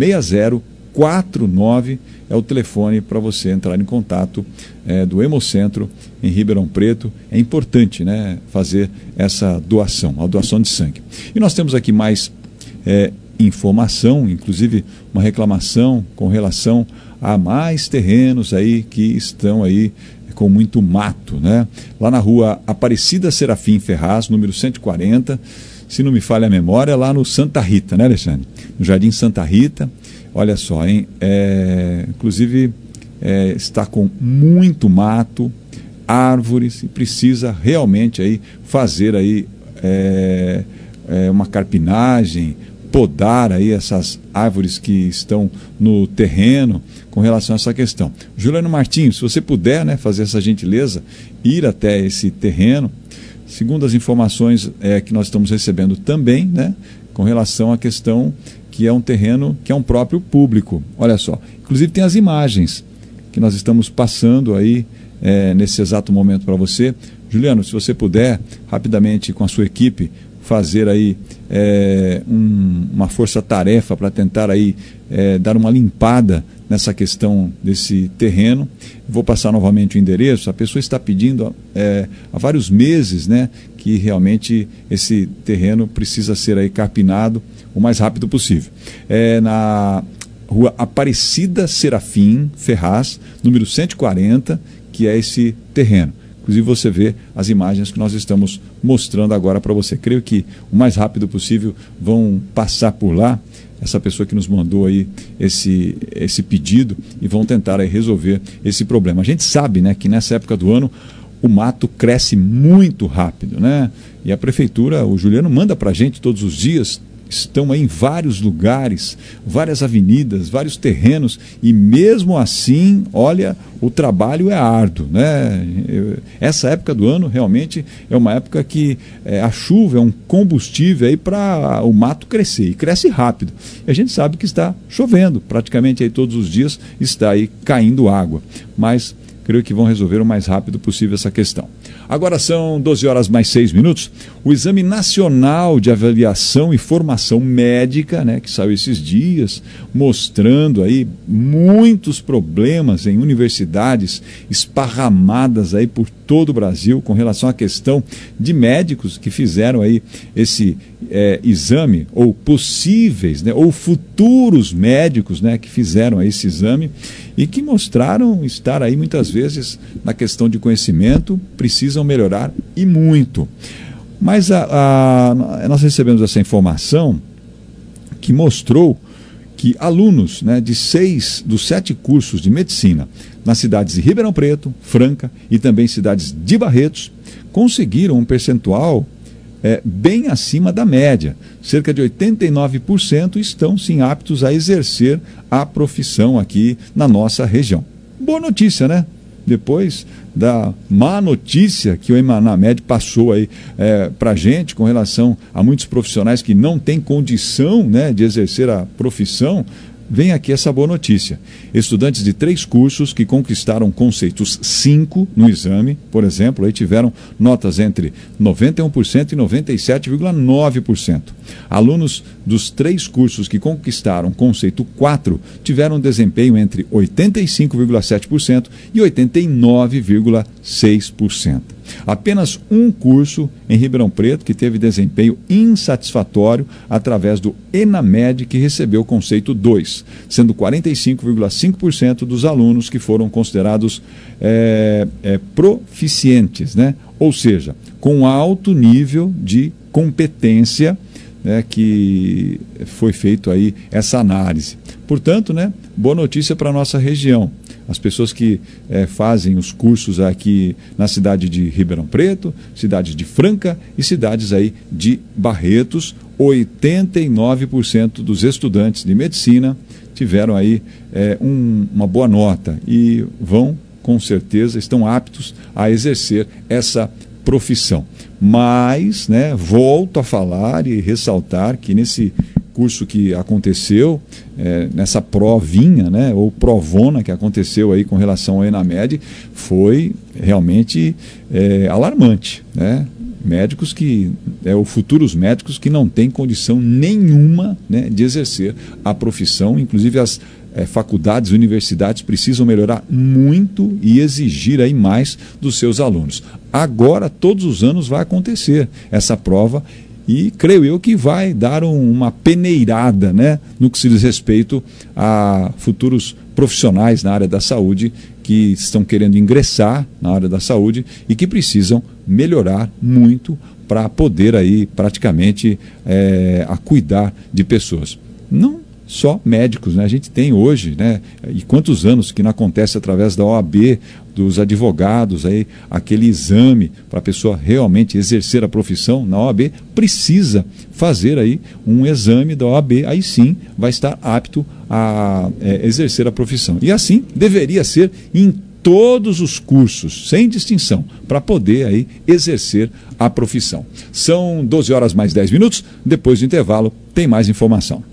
6049 é o telefone para você entrar em contato do Hemocentro em Ribeirão Preto. É importante fazer essa doação, a doação de sangue. E nós temos aqui mais informação, inclusive uma reclamação com relação a mais terrenos aí que estão aí com muito mato, Lá na rua Aparecida Serafim Ferraz, número 140, se não me falha a memória, lá no Santa Rita, Alexandre? No Jardim Santa Rita, olha só, hein? Inclusive está com muito mato, árvores, e precisa realmente aí fazer aí uma carpinagem, podar aí essas árvores que estão no terreno com relação a essa questão. Juliano Martins, se você puder, né, fazer essa gentileza, ir até esse terreno, segundo as informações que nós estamos recebendo também, né, com relação à questão que é um terreno que é um próprio público. Olha só, inclusive tem as imagens que nós estamos passando aí nesse exato momento para você. Juliano, se você puder, rapidamente com a sua equipe, fazer aí uma força-tarefa para tentar aí dar uma limpada nessa questão desse terreno. Vou passar novamente o endereço. A pessoa está pedindo há vários meses, né, que realmente esse terreno precisa ser aí carpinado o mais rápido possível. Na Rua Aparecida Serafim Ferraz, número 140, que é esse terreno. Inclusive você vê as imagens que nós estamos mostrando agora para você. Creio que o mais rápido possível vão passar por lá, essa pessoa que nos mandou aí esse pedido, e vão tentar aí resolver esse problema. A gente sabe, né, que nessa época do ano o mato cresce muito rápido, né? E a prefeitura, o Juliano manda para a gente todos os dias, estão aí em vários lugares, várias avenidas, vários terrenos, e mesmo assim, olha, o trabalho é árduo, né? Essa época do ano realmente é uma época que a chuva é um combustível aí para o mato crescer, e cresce rápido. E a gente sabe que está chovendo, praticamente aí todos os dias está aí caindo água, mas creio que vão resolver o mais rápido possível essa questão. Agora são 12h mais 6. O Exame Nacional de Avaliação e Formação Médica, né, que saiu esses dias, mostrando aí muitos problemas em universidades esparramadas aí por todo o Brasil com relação à questão de médicos que fizeram aí esse exame, ou possíveis, né, ou futuros médicos, né, que fizeram aí esse exame e que mostraram estar aí muitas vezes na questão de conhecimento, precisam melhorar e muito. Mas nós recebemos essa informação que mostrou que alunos, né, dos 7 cursos de medicina nas cidades de Ribeirão Preto, Franca e também cidades de Barretos conseguiram um percentual bem acima da média. Cerca de 89% estão sim aptos a exercer a profissão aqui na nossa região. Boa notícia, né? Depois da má notícia que o Emanamed passou aí para a gente com relação a muitos profissionais que não têm condição, né, de exercer a profissão, vem aqui essa boa notícia. Estudantes de 3 cursos que conquistaram conceitos 5 no exame, por exemplo, aí tiveram notas entre 91% e 97,9%. Alunos dos 3 cursos que conquistaram conceito 4 tiveram desempenho entre 85,7% e 89,6%. Apenas um curso em Ribeirão Preto que teve desempenho insatisfatório através do Enamed, que recebeu o conceito 2, sendo 45,5% dos alunos que foram considerados proficientes, né? Ou seja, com alto nível de competência, né, que foi feito aí essa análise. Portanto, né, boa notícia para a nossa região. As pessoas que fazem os cursos aqui na cidade de Ribeirão Preto, cidade de Franca e cidades aí de Barretos, 89% dos estudantes de medicina tiveram aí uma boa nota e vão, com certeza, estão aptos a exercer essa profissão. Mas, né, volto a falar e ressaltar que nesse curso que aconteceu, nessa provinha, né, ou provona que aconteceu aí com relação ao Enamed, foi realmente alarmante, né? Médicos ou futuros médicos que não têm condição nenhuma, né, de exercer a profissão. Inclusive as faculdades, universidades precisam melhorar muito e exigir aí mais dos seus alunos. Agora, todos os anos vai acontecer essa prova e creio eu que vai dar uma peneirada, né, no que se diz respeito a futuros profissionais na área da saúde que estão querendo ingressar na área da saúde e que precisam melhorar muito para poder aí praticamente a cuidar de pessoas. Não só médicos, né? A gente tem hoje, né? E quantos anos que não acontece através da OAB, dos advogados, aí, aquele exame para a pessoa realmente exercer a profissão na OAB, precisa fazer aí um exame da OAB, aí sim vai estar apto a exercer a profissão. E assim deveria ser em todos os cursos, sem distinção, para poder aí exercer a profissão. São 12 horas mais 10 minutos, depois do intervalo tem mais informação.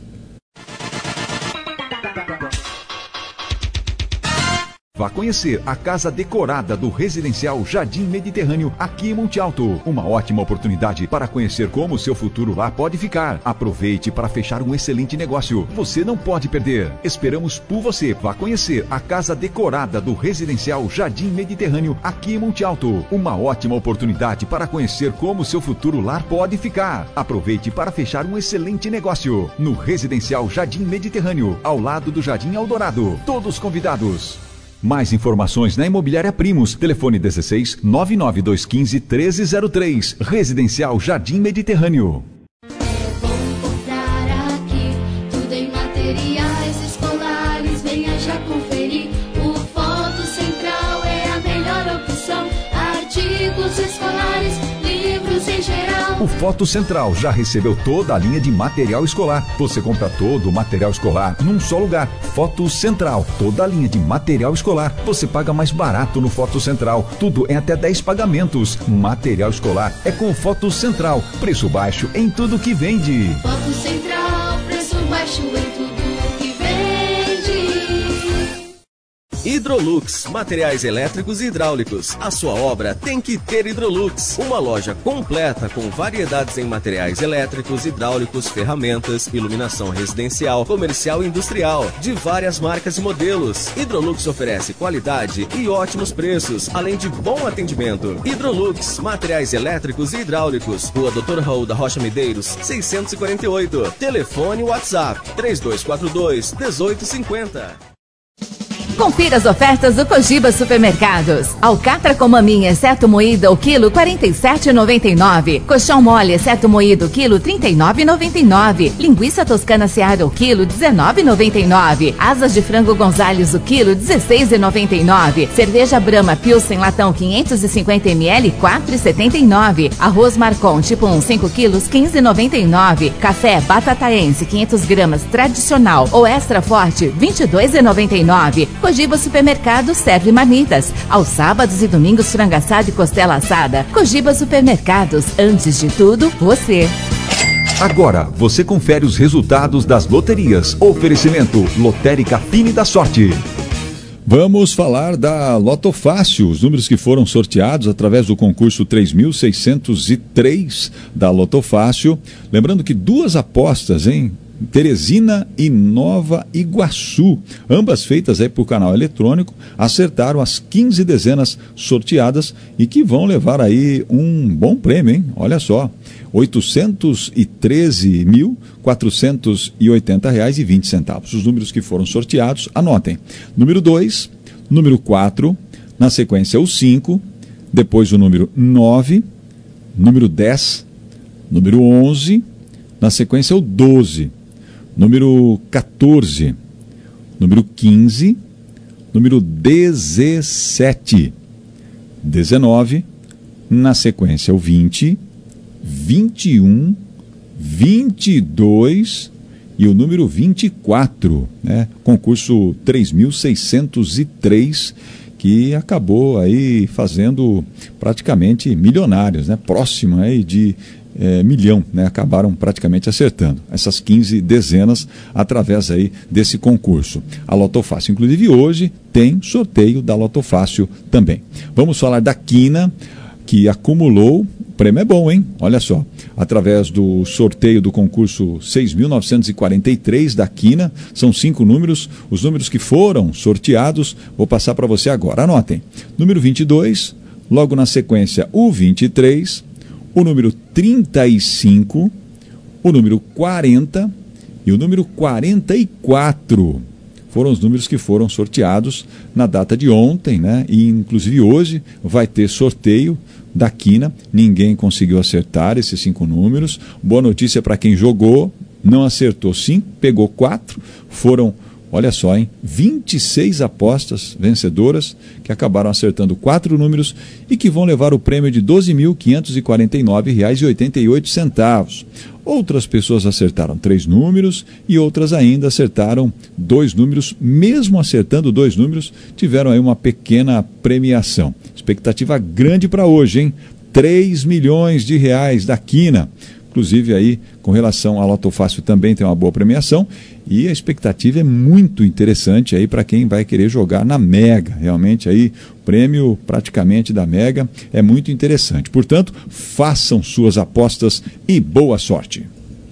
Vá conhecer a casa decorada do Residencial Jardim Mediterrâneo, aqui em Monte Alto. Uma ótima oportunidade para conhecer como o seu futuro lá pode ficar. Aproveite para fechar um excelente negócio. Você não pode perder. Esperamos por você. Vá conhecer a casa decorada do Residencial Jardim Mediterrâneo, aqui em Monte Alto. Uma ótima oportunidade para conhecer como o seu futuro lar pode ficar. Aproveite para fechar um excelente negócio. No Residencial Jardim Mediterrâneo, ao lado do Jardim Eldorado. Todos convidados. Mais informações na Imobiliária Primos. Telefone 16 99215 1303. Residencial Jardim Mediterrâneo. Comprar aqui, tudo em materiais escolares, venha já conferir. O Foto Central é a melhor opção. Artigos escolares, livros em geral. O Foto Central já recebeu toda a linha de material escolar. Você compra todo o material escolar num só lugar. Foto Central, toda a linha de material escolar. Você paga mais barato no Foto Central. Tudo em até 10 pagamentos. Material escolar é com Foto Central. Preço baixo em tudo que vende. Foto Central, preço baixo em tudo que vende. Hidrolux, materiais elétricos e hidráulicos. A sua obra tem que ter Hidrolux. Uma loja completa com variedades em materiais elétricos, hidráulicos, ferramentas, iluminação residencial, comercial e industrial, de várias marcas e modelos. Hidrolux oferece qualidade e ótimos preços, além de bom atendimento. Hidrolux, materiais elétricos e hidráulicos. Rua Dr. Raul da Rocha Medeiros, 648. Telefone WhatsApp 3242-1850. Confira as ofertas do Cogiba Supermercados. Alcatra com maminha, exceto moída, o quilo R$ 47,99. Colchão mole, exceto moído, o quilo R$ 39,99. Linguiça toscana Seara, o quilo R$ 19,99. Asas de frango Gonzales, o quilo R$ 16,99. Cerveja Brahma Pilsen latão 550 ml, R$ 4,79. Arroz Marcon tipo 1, 5 quilos, R$ 15,99. Café Batataense 500 gramas tradicional ou extra forte, R$ 22,99. Cogiba Supermercado serve marmitas. Aos sábados e domingos, frango assado e costela assada. Cogiba Supermercados, antes de tudo, você. Agora, você confere os resultados das loterias. Oferecimento Lotérica Fine da Sorte. Vamos falar da Loto Fácil, os números que foram sorteados através do concurso 3.603 da Loto Fácil. Lembrando que duas apostas, hein? Teresina e Nova Iguaçu, ambas feitas aí por canal eletrônico, acertaram as 15 dezenas sorteadas e que vão levar aí um bom prêmio, hein? Olha só, R$ 813.480,20. Os números que foram sorteados, anotem: número 2, número 4, na sequência o 5, depois o número 9, número 10, número 11, na sequência o 12, número 14, número 15, número 17, 19, na sequência o 20, 21, 22 e o número 24, né? Concurso 3.603, que acabou aí fazendo praticamente milionários, né? Próximo aí de milhão, né? Acabaram praticamente acertando essas 15 dezenas através aí desse concurso. A Loto Fácil, inclusive hoje, tem sorteio da Loto Fácil também. Vamos falar da Quina, que acumulou, o prêmio é bom, hein? Olha só, através do sorteio do concurso 6.943 da Quina, são 5 números, os números que foram sorteados, vou passar para você agora, anotem: número 22, logo na sequência o 23, o número 35, o número 40 e o número 44. Foram os números que foram sorteados na data de ontem, né? E inclusive hoje vai ter sorteio da Quina. Ninguém conseguiu acertar esses 5 números. Boa notícia para quem jogou, não acertou 5, pegou 4, foram, olha só, 26 apostas vencedoras que acabaram acertando 4 números e que vão levar o prêmio de R$ 12.549,88. Outras pessoas acertaram 3 números e outras ainda acertaram 2 números. Mesmo acertando 2 números, tiveram aí uma pequena premiação. Expectativa grande para hoje, hein? R$ 3 milhões da quina. Inclusive aí, com relação ao Loto Fácil também tem uma boa premiação e a expectativa é muito interessante aí para quem vai querer jogar na Mega. Realmente aí, o prêmio praticamente da Mega é muito interessante. Portanto, façam suas apostas e boa sorte.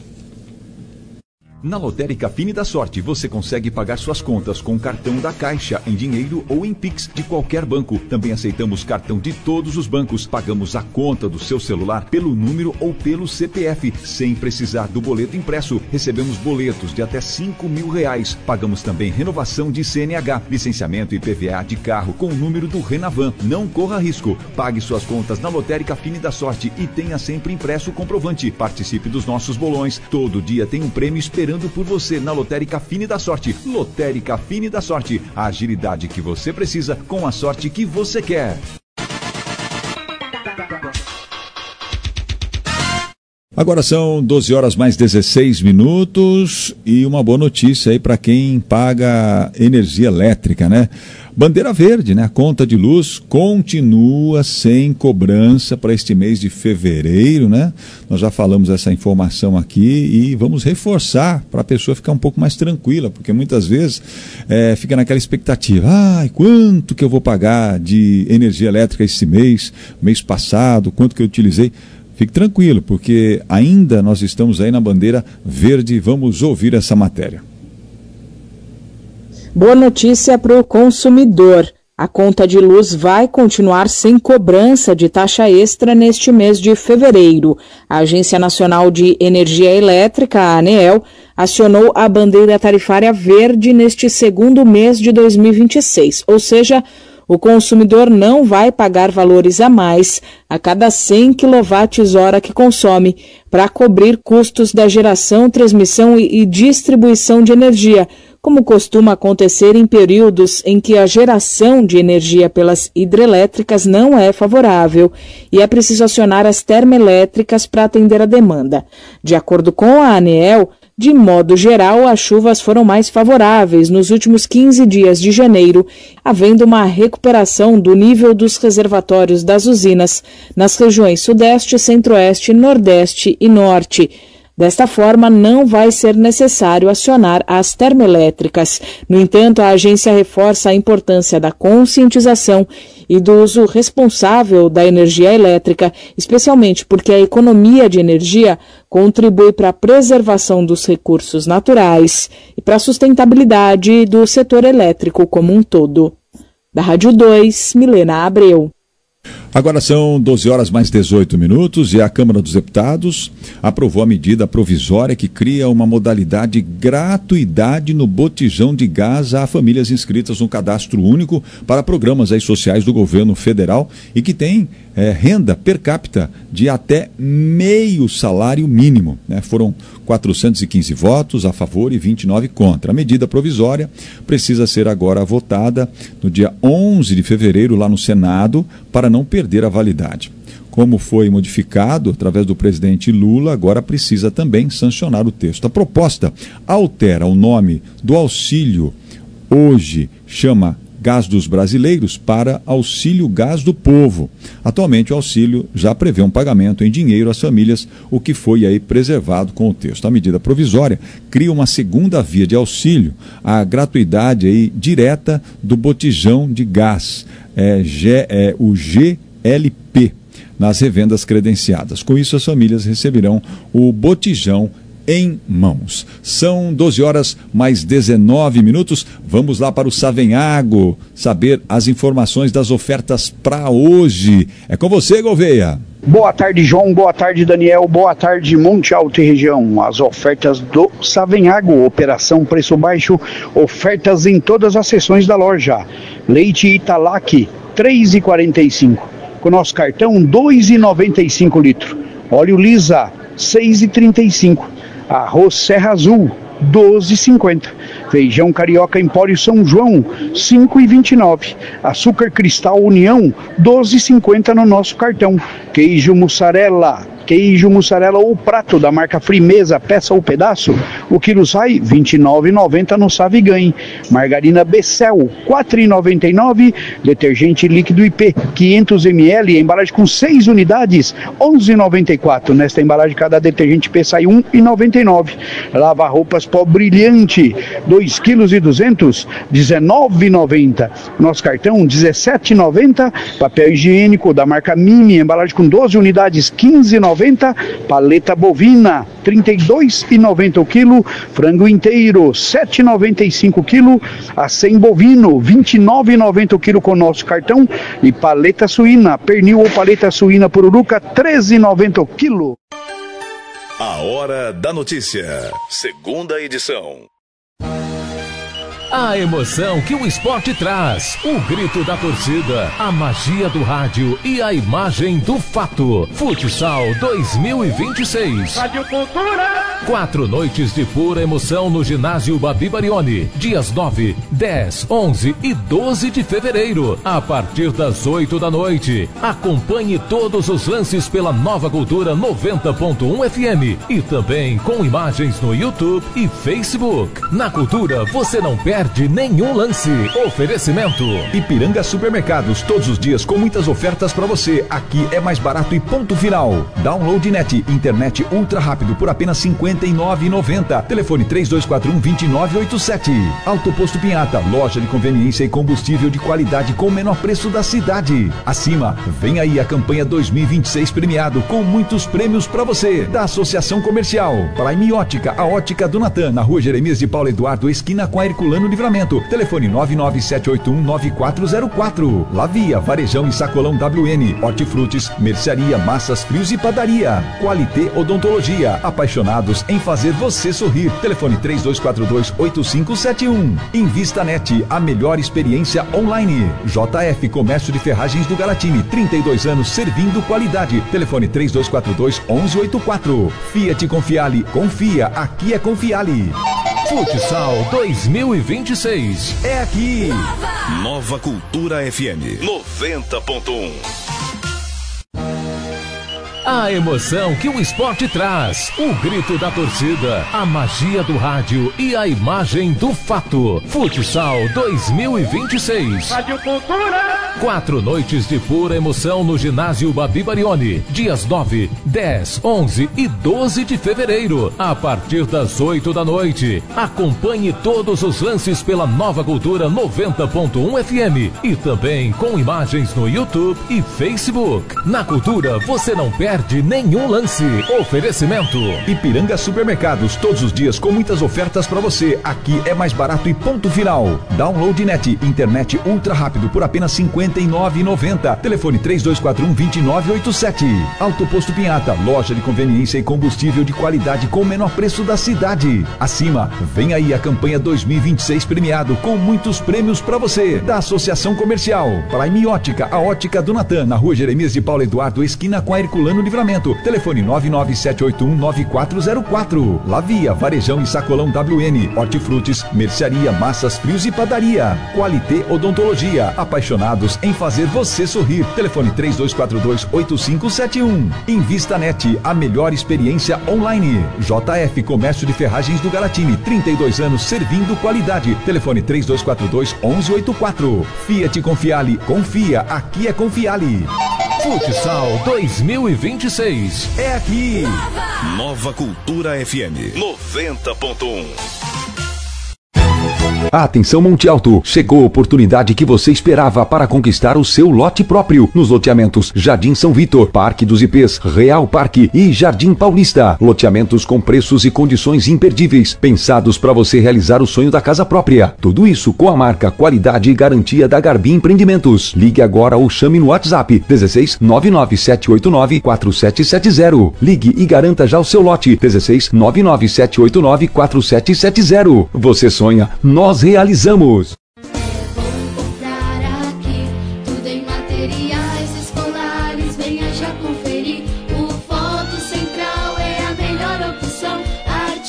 Na Lotérica Fine da Sorte, você consegue pagar suas contas com o cartão da Caixa, em dinheiro ou em Pix de qualquer banco. Também aceitamos cartão de todos os bancos. Pagamos a conta do seu celular pelo número ou pelo CPF, sem precisar do boleto impresso. Recebemos boletos de até R$5.000. Pagamos também renovação de CNH, licenciamento e PVA de carro com o número do Renavan. Não corra risco. Pague suas contas na Lotérica Fine da Sorte e tenha sempre impresso o comprovante. Participe dos nossos bolões. Todo dia tem um prêmio esperando por você na Lotérica Fine da Sorte. Lotérica Fine da Sorte, a agilidade que você precisa com a sorte que você quer. Agora são 12 horas mais 16 minutos e uma boa notícia aí para quem paga energia elétrica, né? Bandeira verde, né? A conta de luz continua sem cobrança para este mês de fevereiro, né? Nós já falamos essa informação aqui e vamos reforçar para a pessoa ficar um pouco mais tranquila, porque muitas vezes fica naquela expectativa, quanto que eu vou pagar de energia elétrica esse mês passado, quanto que eu utilizei? Fique tranquilo, porque ainda nós estamos aí na bandeira verde. Vamos ouvir essa matéria. Boa notícia para o consumidor. A conta de luz vai continuar sem cobrança de taxa extra neste mês de fevereiro. A Agência Nacional de Energia Elétrica, a ANEEL, acionou a bandeira tarifária verde neste segundo mês de 2026, ou seja, o consumidor não vai pagar valores a mais a cada 100 kWh que consome para cobrir custos da geração, transmissão e distribuição de energia, como costuma acontecer em períodos em que a geração de energia pelas hidrelétricas não é favorável e é preciso acionar as termoelétricas para atender a demanda. De acordo com a ANEEL, de modo geral, as chuvas foram mais favoráveis nos últimos 15 dias de janeiro, havendo uma recuperação do nível dos reservatórios das usinas nas regiões Sudeste, Centro-Oeste, Nordeste e Norte. Desta forma, não vai ser necessário acionar as termoelétricas. No entanto, a agência reforça a importância da conscientização e do uso responsável da energia elétrica, especialmente porque a economia de energia contribui para a preservação dos recursos naturais e para a sustentabilidade do setor elétrico como um todo. Da Rádio 2, Milena Abreu. Agora são 12 horas mais 18 minutos e a Câmara dos Deputados aprovou a medida provisória que cria uma modalidade gratuidade no botijão de gás a famílias inscritas no cadastro único para programas sociais do governo federal e que tem renda per capita de até meio salário mínimo, né? Foram 415 votos a favor e 29 contra. A medida provisória precisa ser agora votada no dia 11 de fevereiro lá no Senado para não perder a validade. Como foi modificado através do presidente Lula, agora precisa também sancionar o texto. A proposta altera o nome do auxílio, hoje chama Gás dos Brasileiros, para Auxílio Gás do Povo. Atualmente o auxílio já prevê um pagamento em dinheiro às famílias, o que foi aí preservado com o texto. A medida provisória cria uma segunda via de auxílio, a gratuidade aí direta do botijão de gás, o GLP, nas revendas credenciadas. Com isso, as famílias receberão o botijão em mãos. São 12 horas mais 19 minutos. Vamos lá para o Savenhago saber as informações das ofertas para hoje. É com você, Gouveia. Boa tarde, João. Boa tarde, Daniel. Boa tarde, Monte Alto e região. As ofertas do Savenhago, operação preço baixo, ofertas em todas as seções da loja. Leite Italac, R$ 3,45. Com nosso cartão, R$ 2,95 litro. Óleo Lisa, R$ 6,35. Arroz Serra Azul, 12,50. Feijão carioca Empório São João, 5,29. Açúcar Cristal União, 12,50 no nosso cartão. Queijo mussarela ou prato da marca Frimeza, peça ou pedaço, o quilo sai R$ 29,90 no Savigan. Margarina Becel, R$ 4,99. Detergente líquido IP, 500 ml, embalagem com 6 unidades, R$ 11,94. Nesta embalagem, cada detergente IP sai R$ 1,99. Lava roupas Pó Brilhante, 2,2 kg, R$ 19,90. Nosso cartão, R$ 17,90. Papel higiênico da marca Mimi, embalagem com 12 unidades, R$ 15,90. Paleta bovina, R$ 32,90 o quilo. Frango inteiro, R$ 7,95 o quilo. Acém bovino, R$ 29,90 o quilo com nosso cartão. E paleta suína, pernil ou paleta suína pururuca, R$ 13,90 o quilo. A Hora da Notícia, segunda edição. A emoção que o esporte traz, o grito da torcida, a magia do rádio e a imagem do fato. Futsal 2026. Rádio Cultura. 4 noites de pura emoção no ginásio Babi Barioni, dias 9, 10, 11 e 12 de fevereiro, a partir das 8 da noite. Acompanhe todos os lances pela Nova Cultura 90.1 FM e também com imagens no YouTube e Facebook. Na Cultura você não perde nenhum lance. Oferecimento Ipiranga Supermercados, todos os dias com muitas ofertas para você. Aqui é mais barato e ponto final. Download Net, internet ultra rápido por apenas R$ 59,90. Telefone 3241-2987. Autoposto Pinhata, loja de conveniência e combustível de qualidade com o menor preço da cidade. Acima, vem aí a campanha 2026 premiado com muitos prêmios para você. Da Associação Comercial Prime Ótica, a ótica do Natan, na rua Jeremias de Paulo Eduardo, esquina com a Herculano Livramento. Telefone 99781-9404. Lavia, Varejão e Sacolão WN. Hortifrutis, mercearia, massas, frios e padaria. Qualité Odontologia. Apaixonados em fazer você sorrir. Telefone 3242-8571. Invistanet, a melhor experiência online. JF Comércio de Ferragens do Galatini. 32 anos servindo qualidade. Telefone 3242-1184. Fiat Confiale. Confia, aqui é Confiale. Futsal 2026. É aqui. Nova Cultura FM 90.1. A emoção que o esporte traz, o grito da torcida, a magia do rádio e a imagem do fato. Futsal 2026. Rádio Cultura. 4 noites de pura emoção no ginásio Babi Barioni, dias 9, 10, 11 e 12 de fevereiro, a partir das 8 da noite. Acompanhe todos os lances pela Nova Cultura 90.1 FM e também com imagens no YouTube e Facebook. Na Cultura você não perde nenhum lance. Oferecimento Ipiranga Supermercados, todos os dias com muitas ofertas para você. Aqui é mais barato e ponto final. Download Net, internet ultra rápido por apenas R$ 59,90. Telefone 3241-2987. Autoposto Pinhata, loja de conveniência e combustível de qualidade com o menor preço da cidade. Acima, vem aí a campanha 2026 premiado com muitos prêmios para você. Da Associação Comercial Prime Ótica, a ótica do Natan, na rua Jeremias de Paulo Eduardo, esquina com a Herculano Livramento. Telefone 99781-9404. Lavia, Varejão e Sacolão WN. Hortifrutis, mercearia, massas, frios e padaria. Qualité Odontologia. Apaixonados em fazer você sorrir. Telefone 3242-8571. Invistanet, a melhor experiência online. JF Comércio de Ferragens do Galatini. 32 anos servindo qualidade. Telefone 3242-1184. Fiat Confiale. Confia, aqui é Confiale. Futsal 2026. É aqui. Nova Cultura FM 90.1. Atenção Monte Alto, chegou a oportunidade que você esperava para conquistar o seu lote próprio nos loteamentos Jardim São Vitor, Parque dos IPs, Real Parque e Jardim Paulista. Loteamentos com preços e condições imperdíveis, pensados para você realizar o sonho da casa própria. Tudo isso com a marca, qualidade e garantia da Garbi Empreendimentos. Ligue agora ou chame no WhatsApp 16 99789 4770. Ligue e garanta já o seu lote 16 99789 4770. Você sonha, nós realizamos. Comprar aqui, tudo em materiais escolares, venha já conferir. O Foto Central é a melhor opção.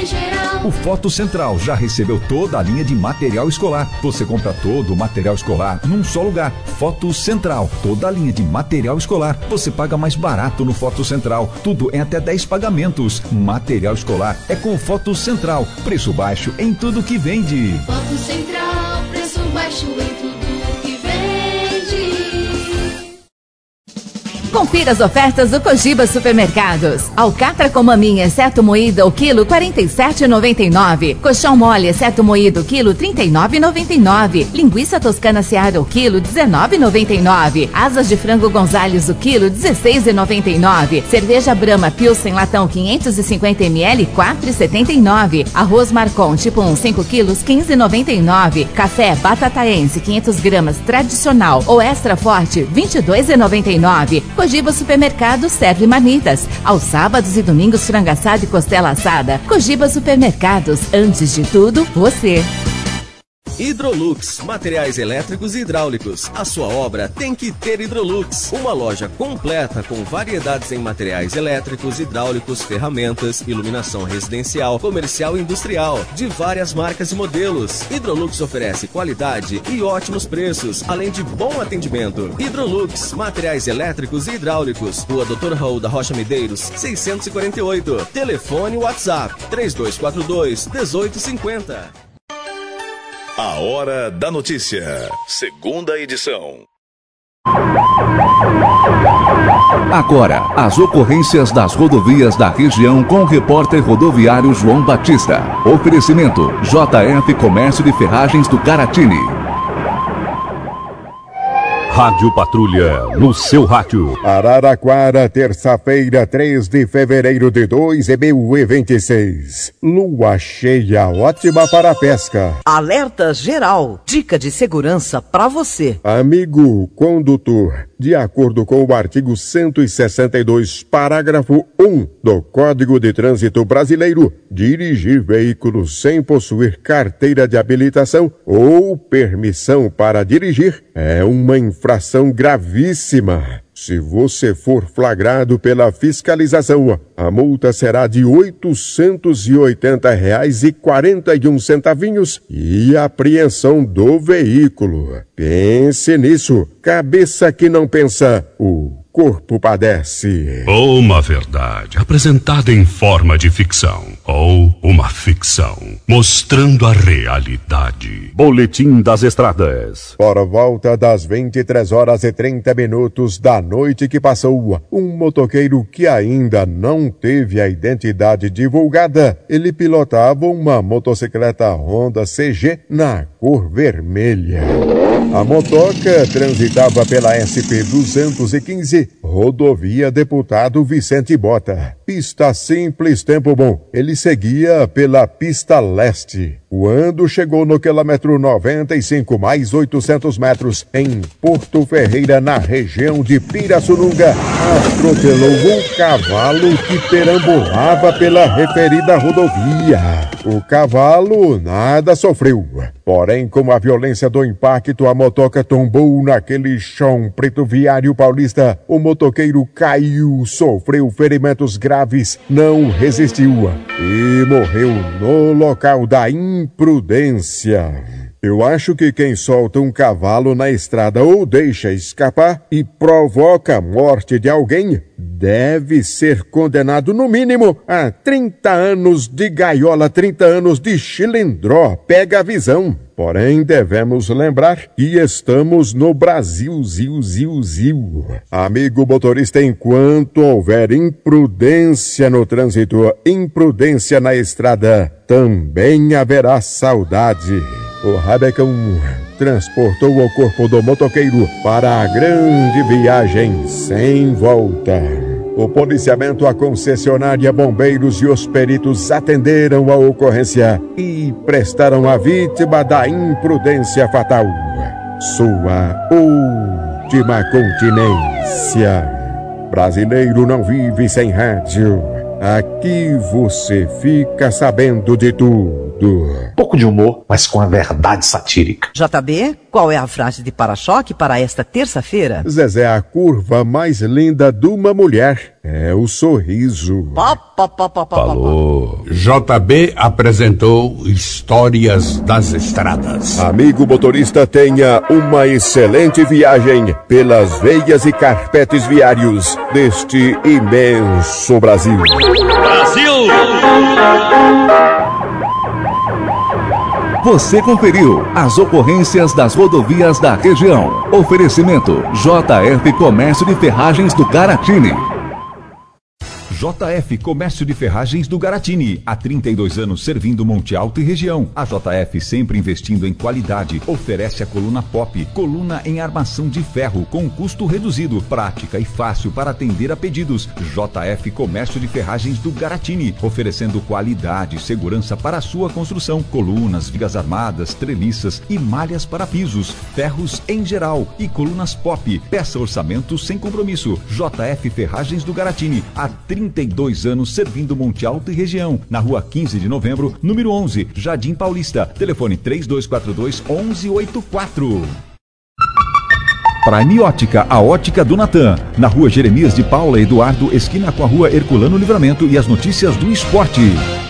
geral. O Foto Central já recebeu toda a linha de material escolar. Você compra todo o material escolar num só lugar. Foto Central, toda a linha de material escolar. Você paga mais barato no Foto Central. Tudo em até 10 pagamentos. Material escolar é com o Foto Central. Preço baixo em tudo que vende. Foto Central, preço baixo em tudo que vende. Confira as ofertas do Cogiba Supermercados. Alcatra com maminha, exceto moída, o quilo 47,99. Colchão mole, exceto moído, quilo 39,99. Linguiça toscana Seara, o quilo 19,99. Asas de frango Gonzales, o quilo 16,99. Cerveja Brahma Pilsen latão 550 ml, 4,79. Arroz Marcon tipo 1, 5 quilos, 15,99. Café Batataense 500 gramas tradicional ou extra forte, 22,99. Cogiba Supermercado serve marmitas. Aos sábados e domingos, frango assado e costela assada. Cogiba Supermercados, antes de tudo, você. Hidrolux, materiais elétricos e hidráulicos. A sua obra tem que ter Hidrolux. Uma loja completa com variedades em materiais elétricos, hidráulicos, ferramentas, iluminação residencial, comercial e industrial, de várias marcas e modelos. Hidrolux oferece qualidade e ótimos preços, além de bom atendimento. Hidrolux, materiais elétricos e hidráulicos. Rua Dr. Raul da Rocha Medeiros, 648. Telefone WhatsApp 3242-1850. A Hora da Notícia, segunda edição. Agora, as ocorrências das rodovias da região com o repórter rodoviário João Batista. Oferecimento: JF Comércio de Ferragens do Caratini. Rádio Patrulha, no seu rádio. Araraquara, terça-feira, 3 de fevereiro de 2026. Lua cheia, ótima para a pesca. Alerta geral, dica de segurança para você. Amigo condutor, de acordo com o artigo 162, parágrafo 1 do Código de Trânsito Brasileiro, dirigir veículos sem possuir carteira de habilitação ou permissão para dirigir é uma infração gravíssima. Se você for flagrado pela fiscalização, a multa será de R$ 880,41 e a apreensão do veículo. Pense nisso. Cabeça que não pensa, o corpo padece. Uma verdade apresentada em forma de ficção ou uma ficção mostrando a realidade. Boletim das Estradas. Por volta das 23h30 da noite que passou, um motoqueiro que ainda não teve a identidade divulgada, ele pilotava uma motocicleta Honda CG na cor vermelha. A motoca transitava pela SP-215, rodovia Deputado Vicente Bota. Pista simples, tempo bom. Ele seguia pela pista leste. Quando chegou no quilômetro 95 mais 800 metros, em Porto Ferreira, na região de Pirassununga, atropelou um cavalo que perambulava pela referida rodovia. O cavalo nada sofreu. Porém, com a violência do impacto, a motoca tombou naquele chão preto viário paulista. O motoqueiro caiu, sofreu ferimentos graves, não resistiu e morreu no local da imprudência. Eu acho que quem solta um cavalo na estrada ou deixa escapar e provoca a morte de alguém deve ser condenado no mínimo a 30 anos de gaiola, 30 anos de chilindró. Pega a visão. Porém, devemos lembrar que estamos no Brasil, zil. Amigo motorista, enquanto houver imprudência no trânsito, imprudência na estrada, também haverá saudade. O Rabecão transportou o corpo do motoqueiro para a grande viagem sem volta. O policiamento, a concessionária, bombeiros e os peritos atenderam a ocorrência e prestaram a vítima da imprudência fatal sua última continência. Brasileiro não vive sem rádio. Aqui Aqui você fica sabendo de tudo. Pouco de humor, mas com a verdade satírica. JB, qual é a frase de para-choque para esta terça-feira? Zezé, a curva mais linda de uma mulher é o sorriso. Falou. JB apresentou Histórias das Estradas. Amigo motorista, tenha uma excelente viagem pelas veias e carpetes viários deste imenso Brasil. Você conferiu as ocorrências das rodovias da região. Oferecimento JF Comércio de Ferragens do Garatini. JF Comércio de Ferragens do Garatini, há 32 anos servindo Monte Alto e região. A JF sempre investindo em qualidade, oferece a coluna Pop, coluna em armação de ferro com custo reduzido, prática e fácil para atender a pedidos. JF Comércio de Ferragens do Garatini, oferecendo qualidade e segurança para a sua construção, colunas, vigas armadas, treliças e malhas para pisos, ferros em geral e colunas Pop. Peça orçamento sem compromisso. JF Ferragens do Garatini, há 32 anos servindo Monte Alto e região. Na rua 15 de novembro, número 11, Jardim Paulista. Telefone 3242-1184. Prime Ótica, a ótica do Natan. Na rua Jeremias de Paula Eduardo, esquina com a rua Herculano Livramento, e as notícias do esporte.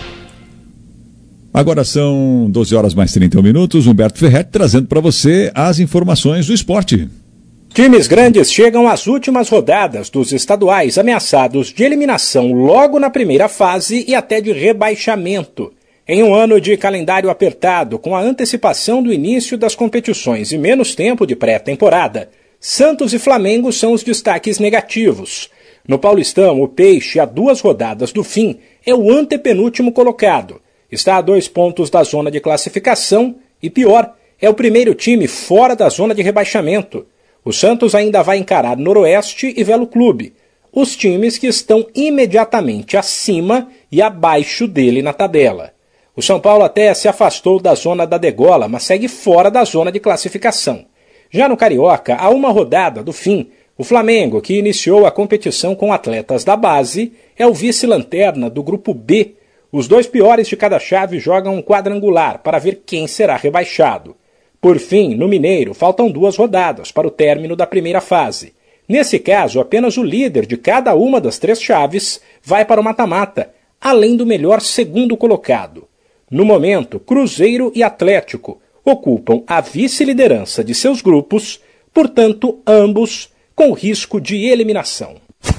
Agora são 12 horas mais 31 minutos. Humberto Ferretti trazendo para você as informações do esporte. Times grandes chegam às últimas rodadas dos estaduais ameaçados de eliminação logo na primeira fase e até de rebaixamento. Em um ano de calendário apertado, com a antecipação do início das competições e menos tempo de pré-temporada, Santos e Flamengo são os destaques negativos. No Paulistão, o Peixe, a 2 rodadas do fim, é o antepenúltimo colocado. Está a 2 pontos da zona de classificação e, pior, é o primeiro time fora da zona de rebaixamento. O Santos ainda vai encarar Noroeste e Velo Clube, os times que estão imediatamente acima e abaixo dele na tabela. O São Paulo até se afastou da zona da degola, mas segue fora da zona de classificação. Já no Carioca, a uma rodada do fim, o Flamengo, que iniciou a competição com atletas da base, é o vice-lanterna do Grupo B. Os 2 piores de cada chave jogam um quadrangular para ver quem será rebaixado. Por fim, no Mineiro, faltam 2 rodadas para o término da primeira fase. Nesse caso, apenas o líder de cada uma das 3 chaves vai para o mata-mata, além do melhor segundo colocado. No momento, Cruzeiro e Atlético ocupam a vice-liderança de seus grupos, portanto, ambos com risco de eliminação.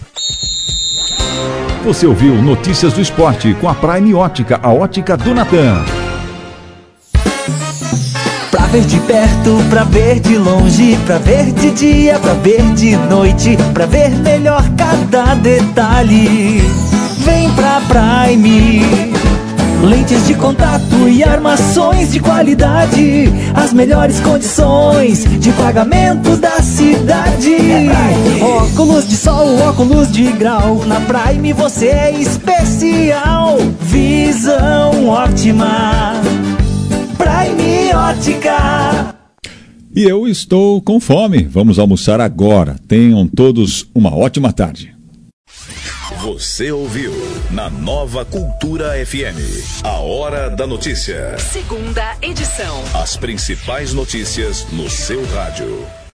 Você ouviu Notícias do Esporte com a Prime Ótica, a ótica do Natan. Pra ver de perto, pra ver de longe, pra ver de dia, pra ver de noite, pra ver melhor cada detalhe. Vem pra Prime. Lentes de contato e armações de qualidade, as melhores condições de pagamento da cidade. Óculos de sol, óculos de grau, na Prime você é especial. Visão ótima, Prime Ótica. E eu estou com fome. Vamos almoçar agora. Tenham todos uma ótima tarde. Você ouviu na Nova Cultura FM. A Hora da Notícia. Segunda edição. As principais notícias no seu rádio.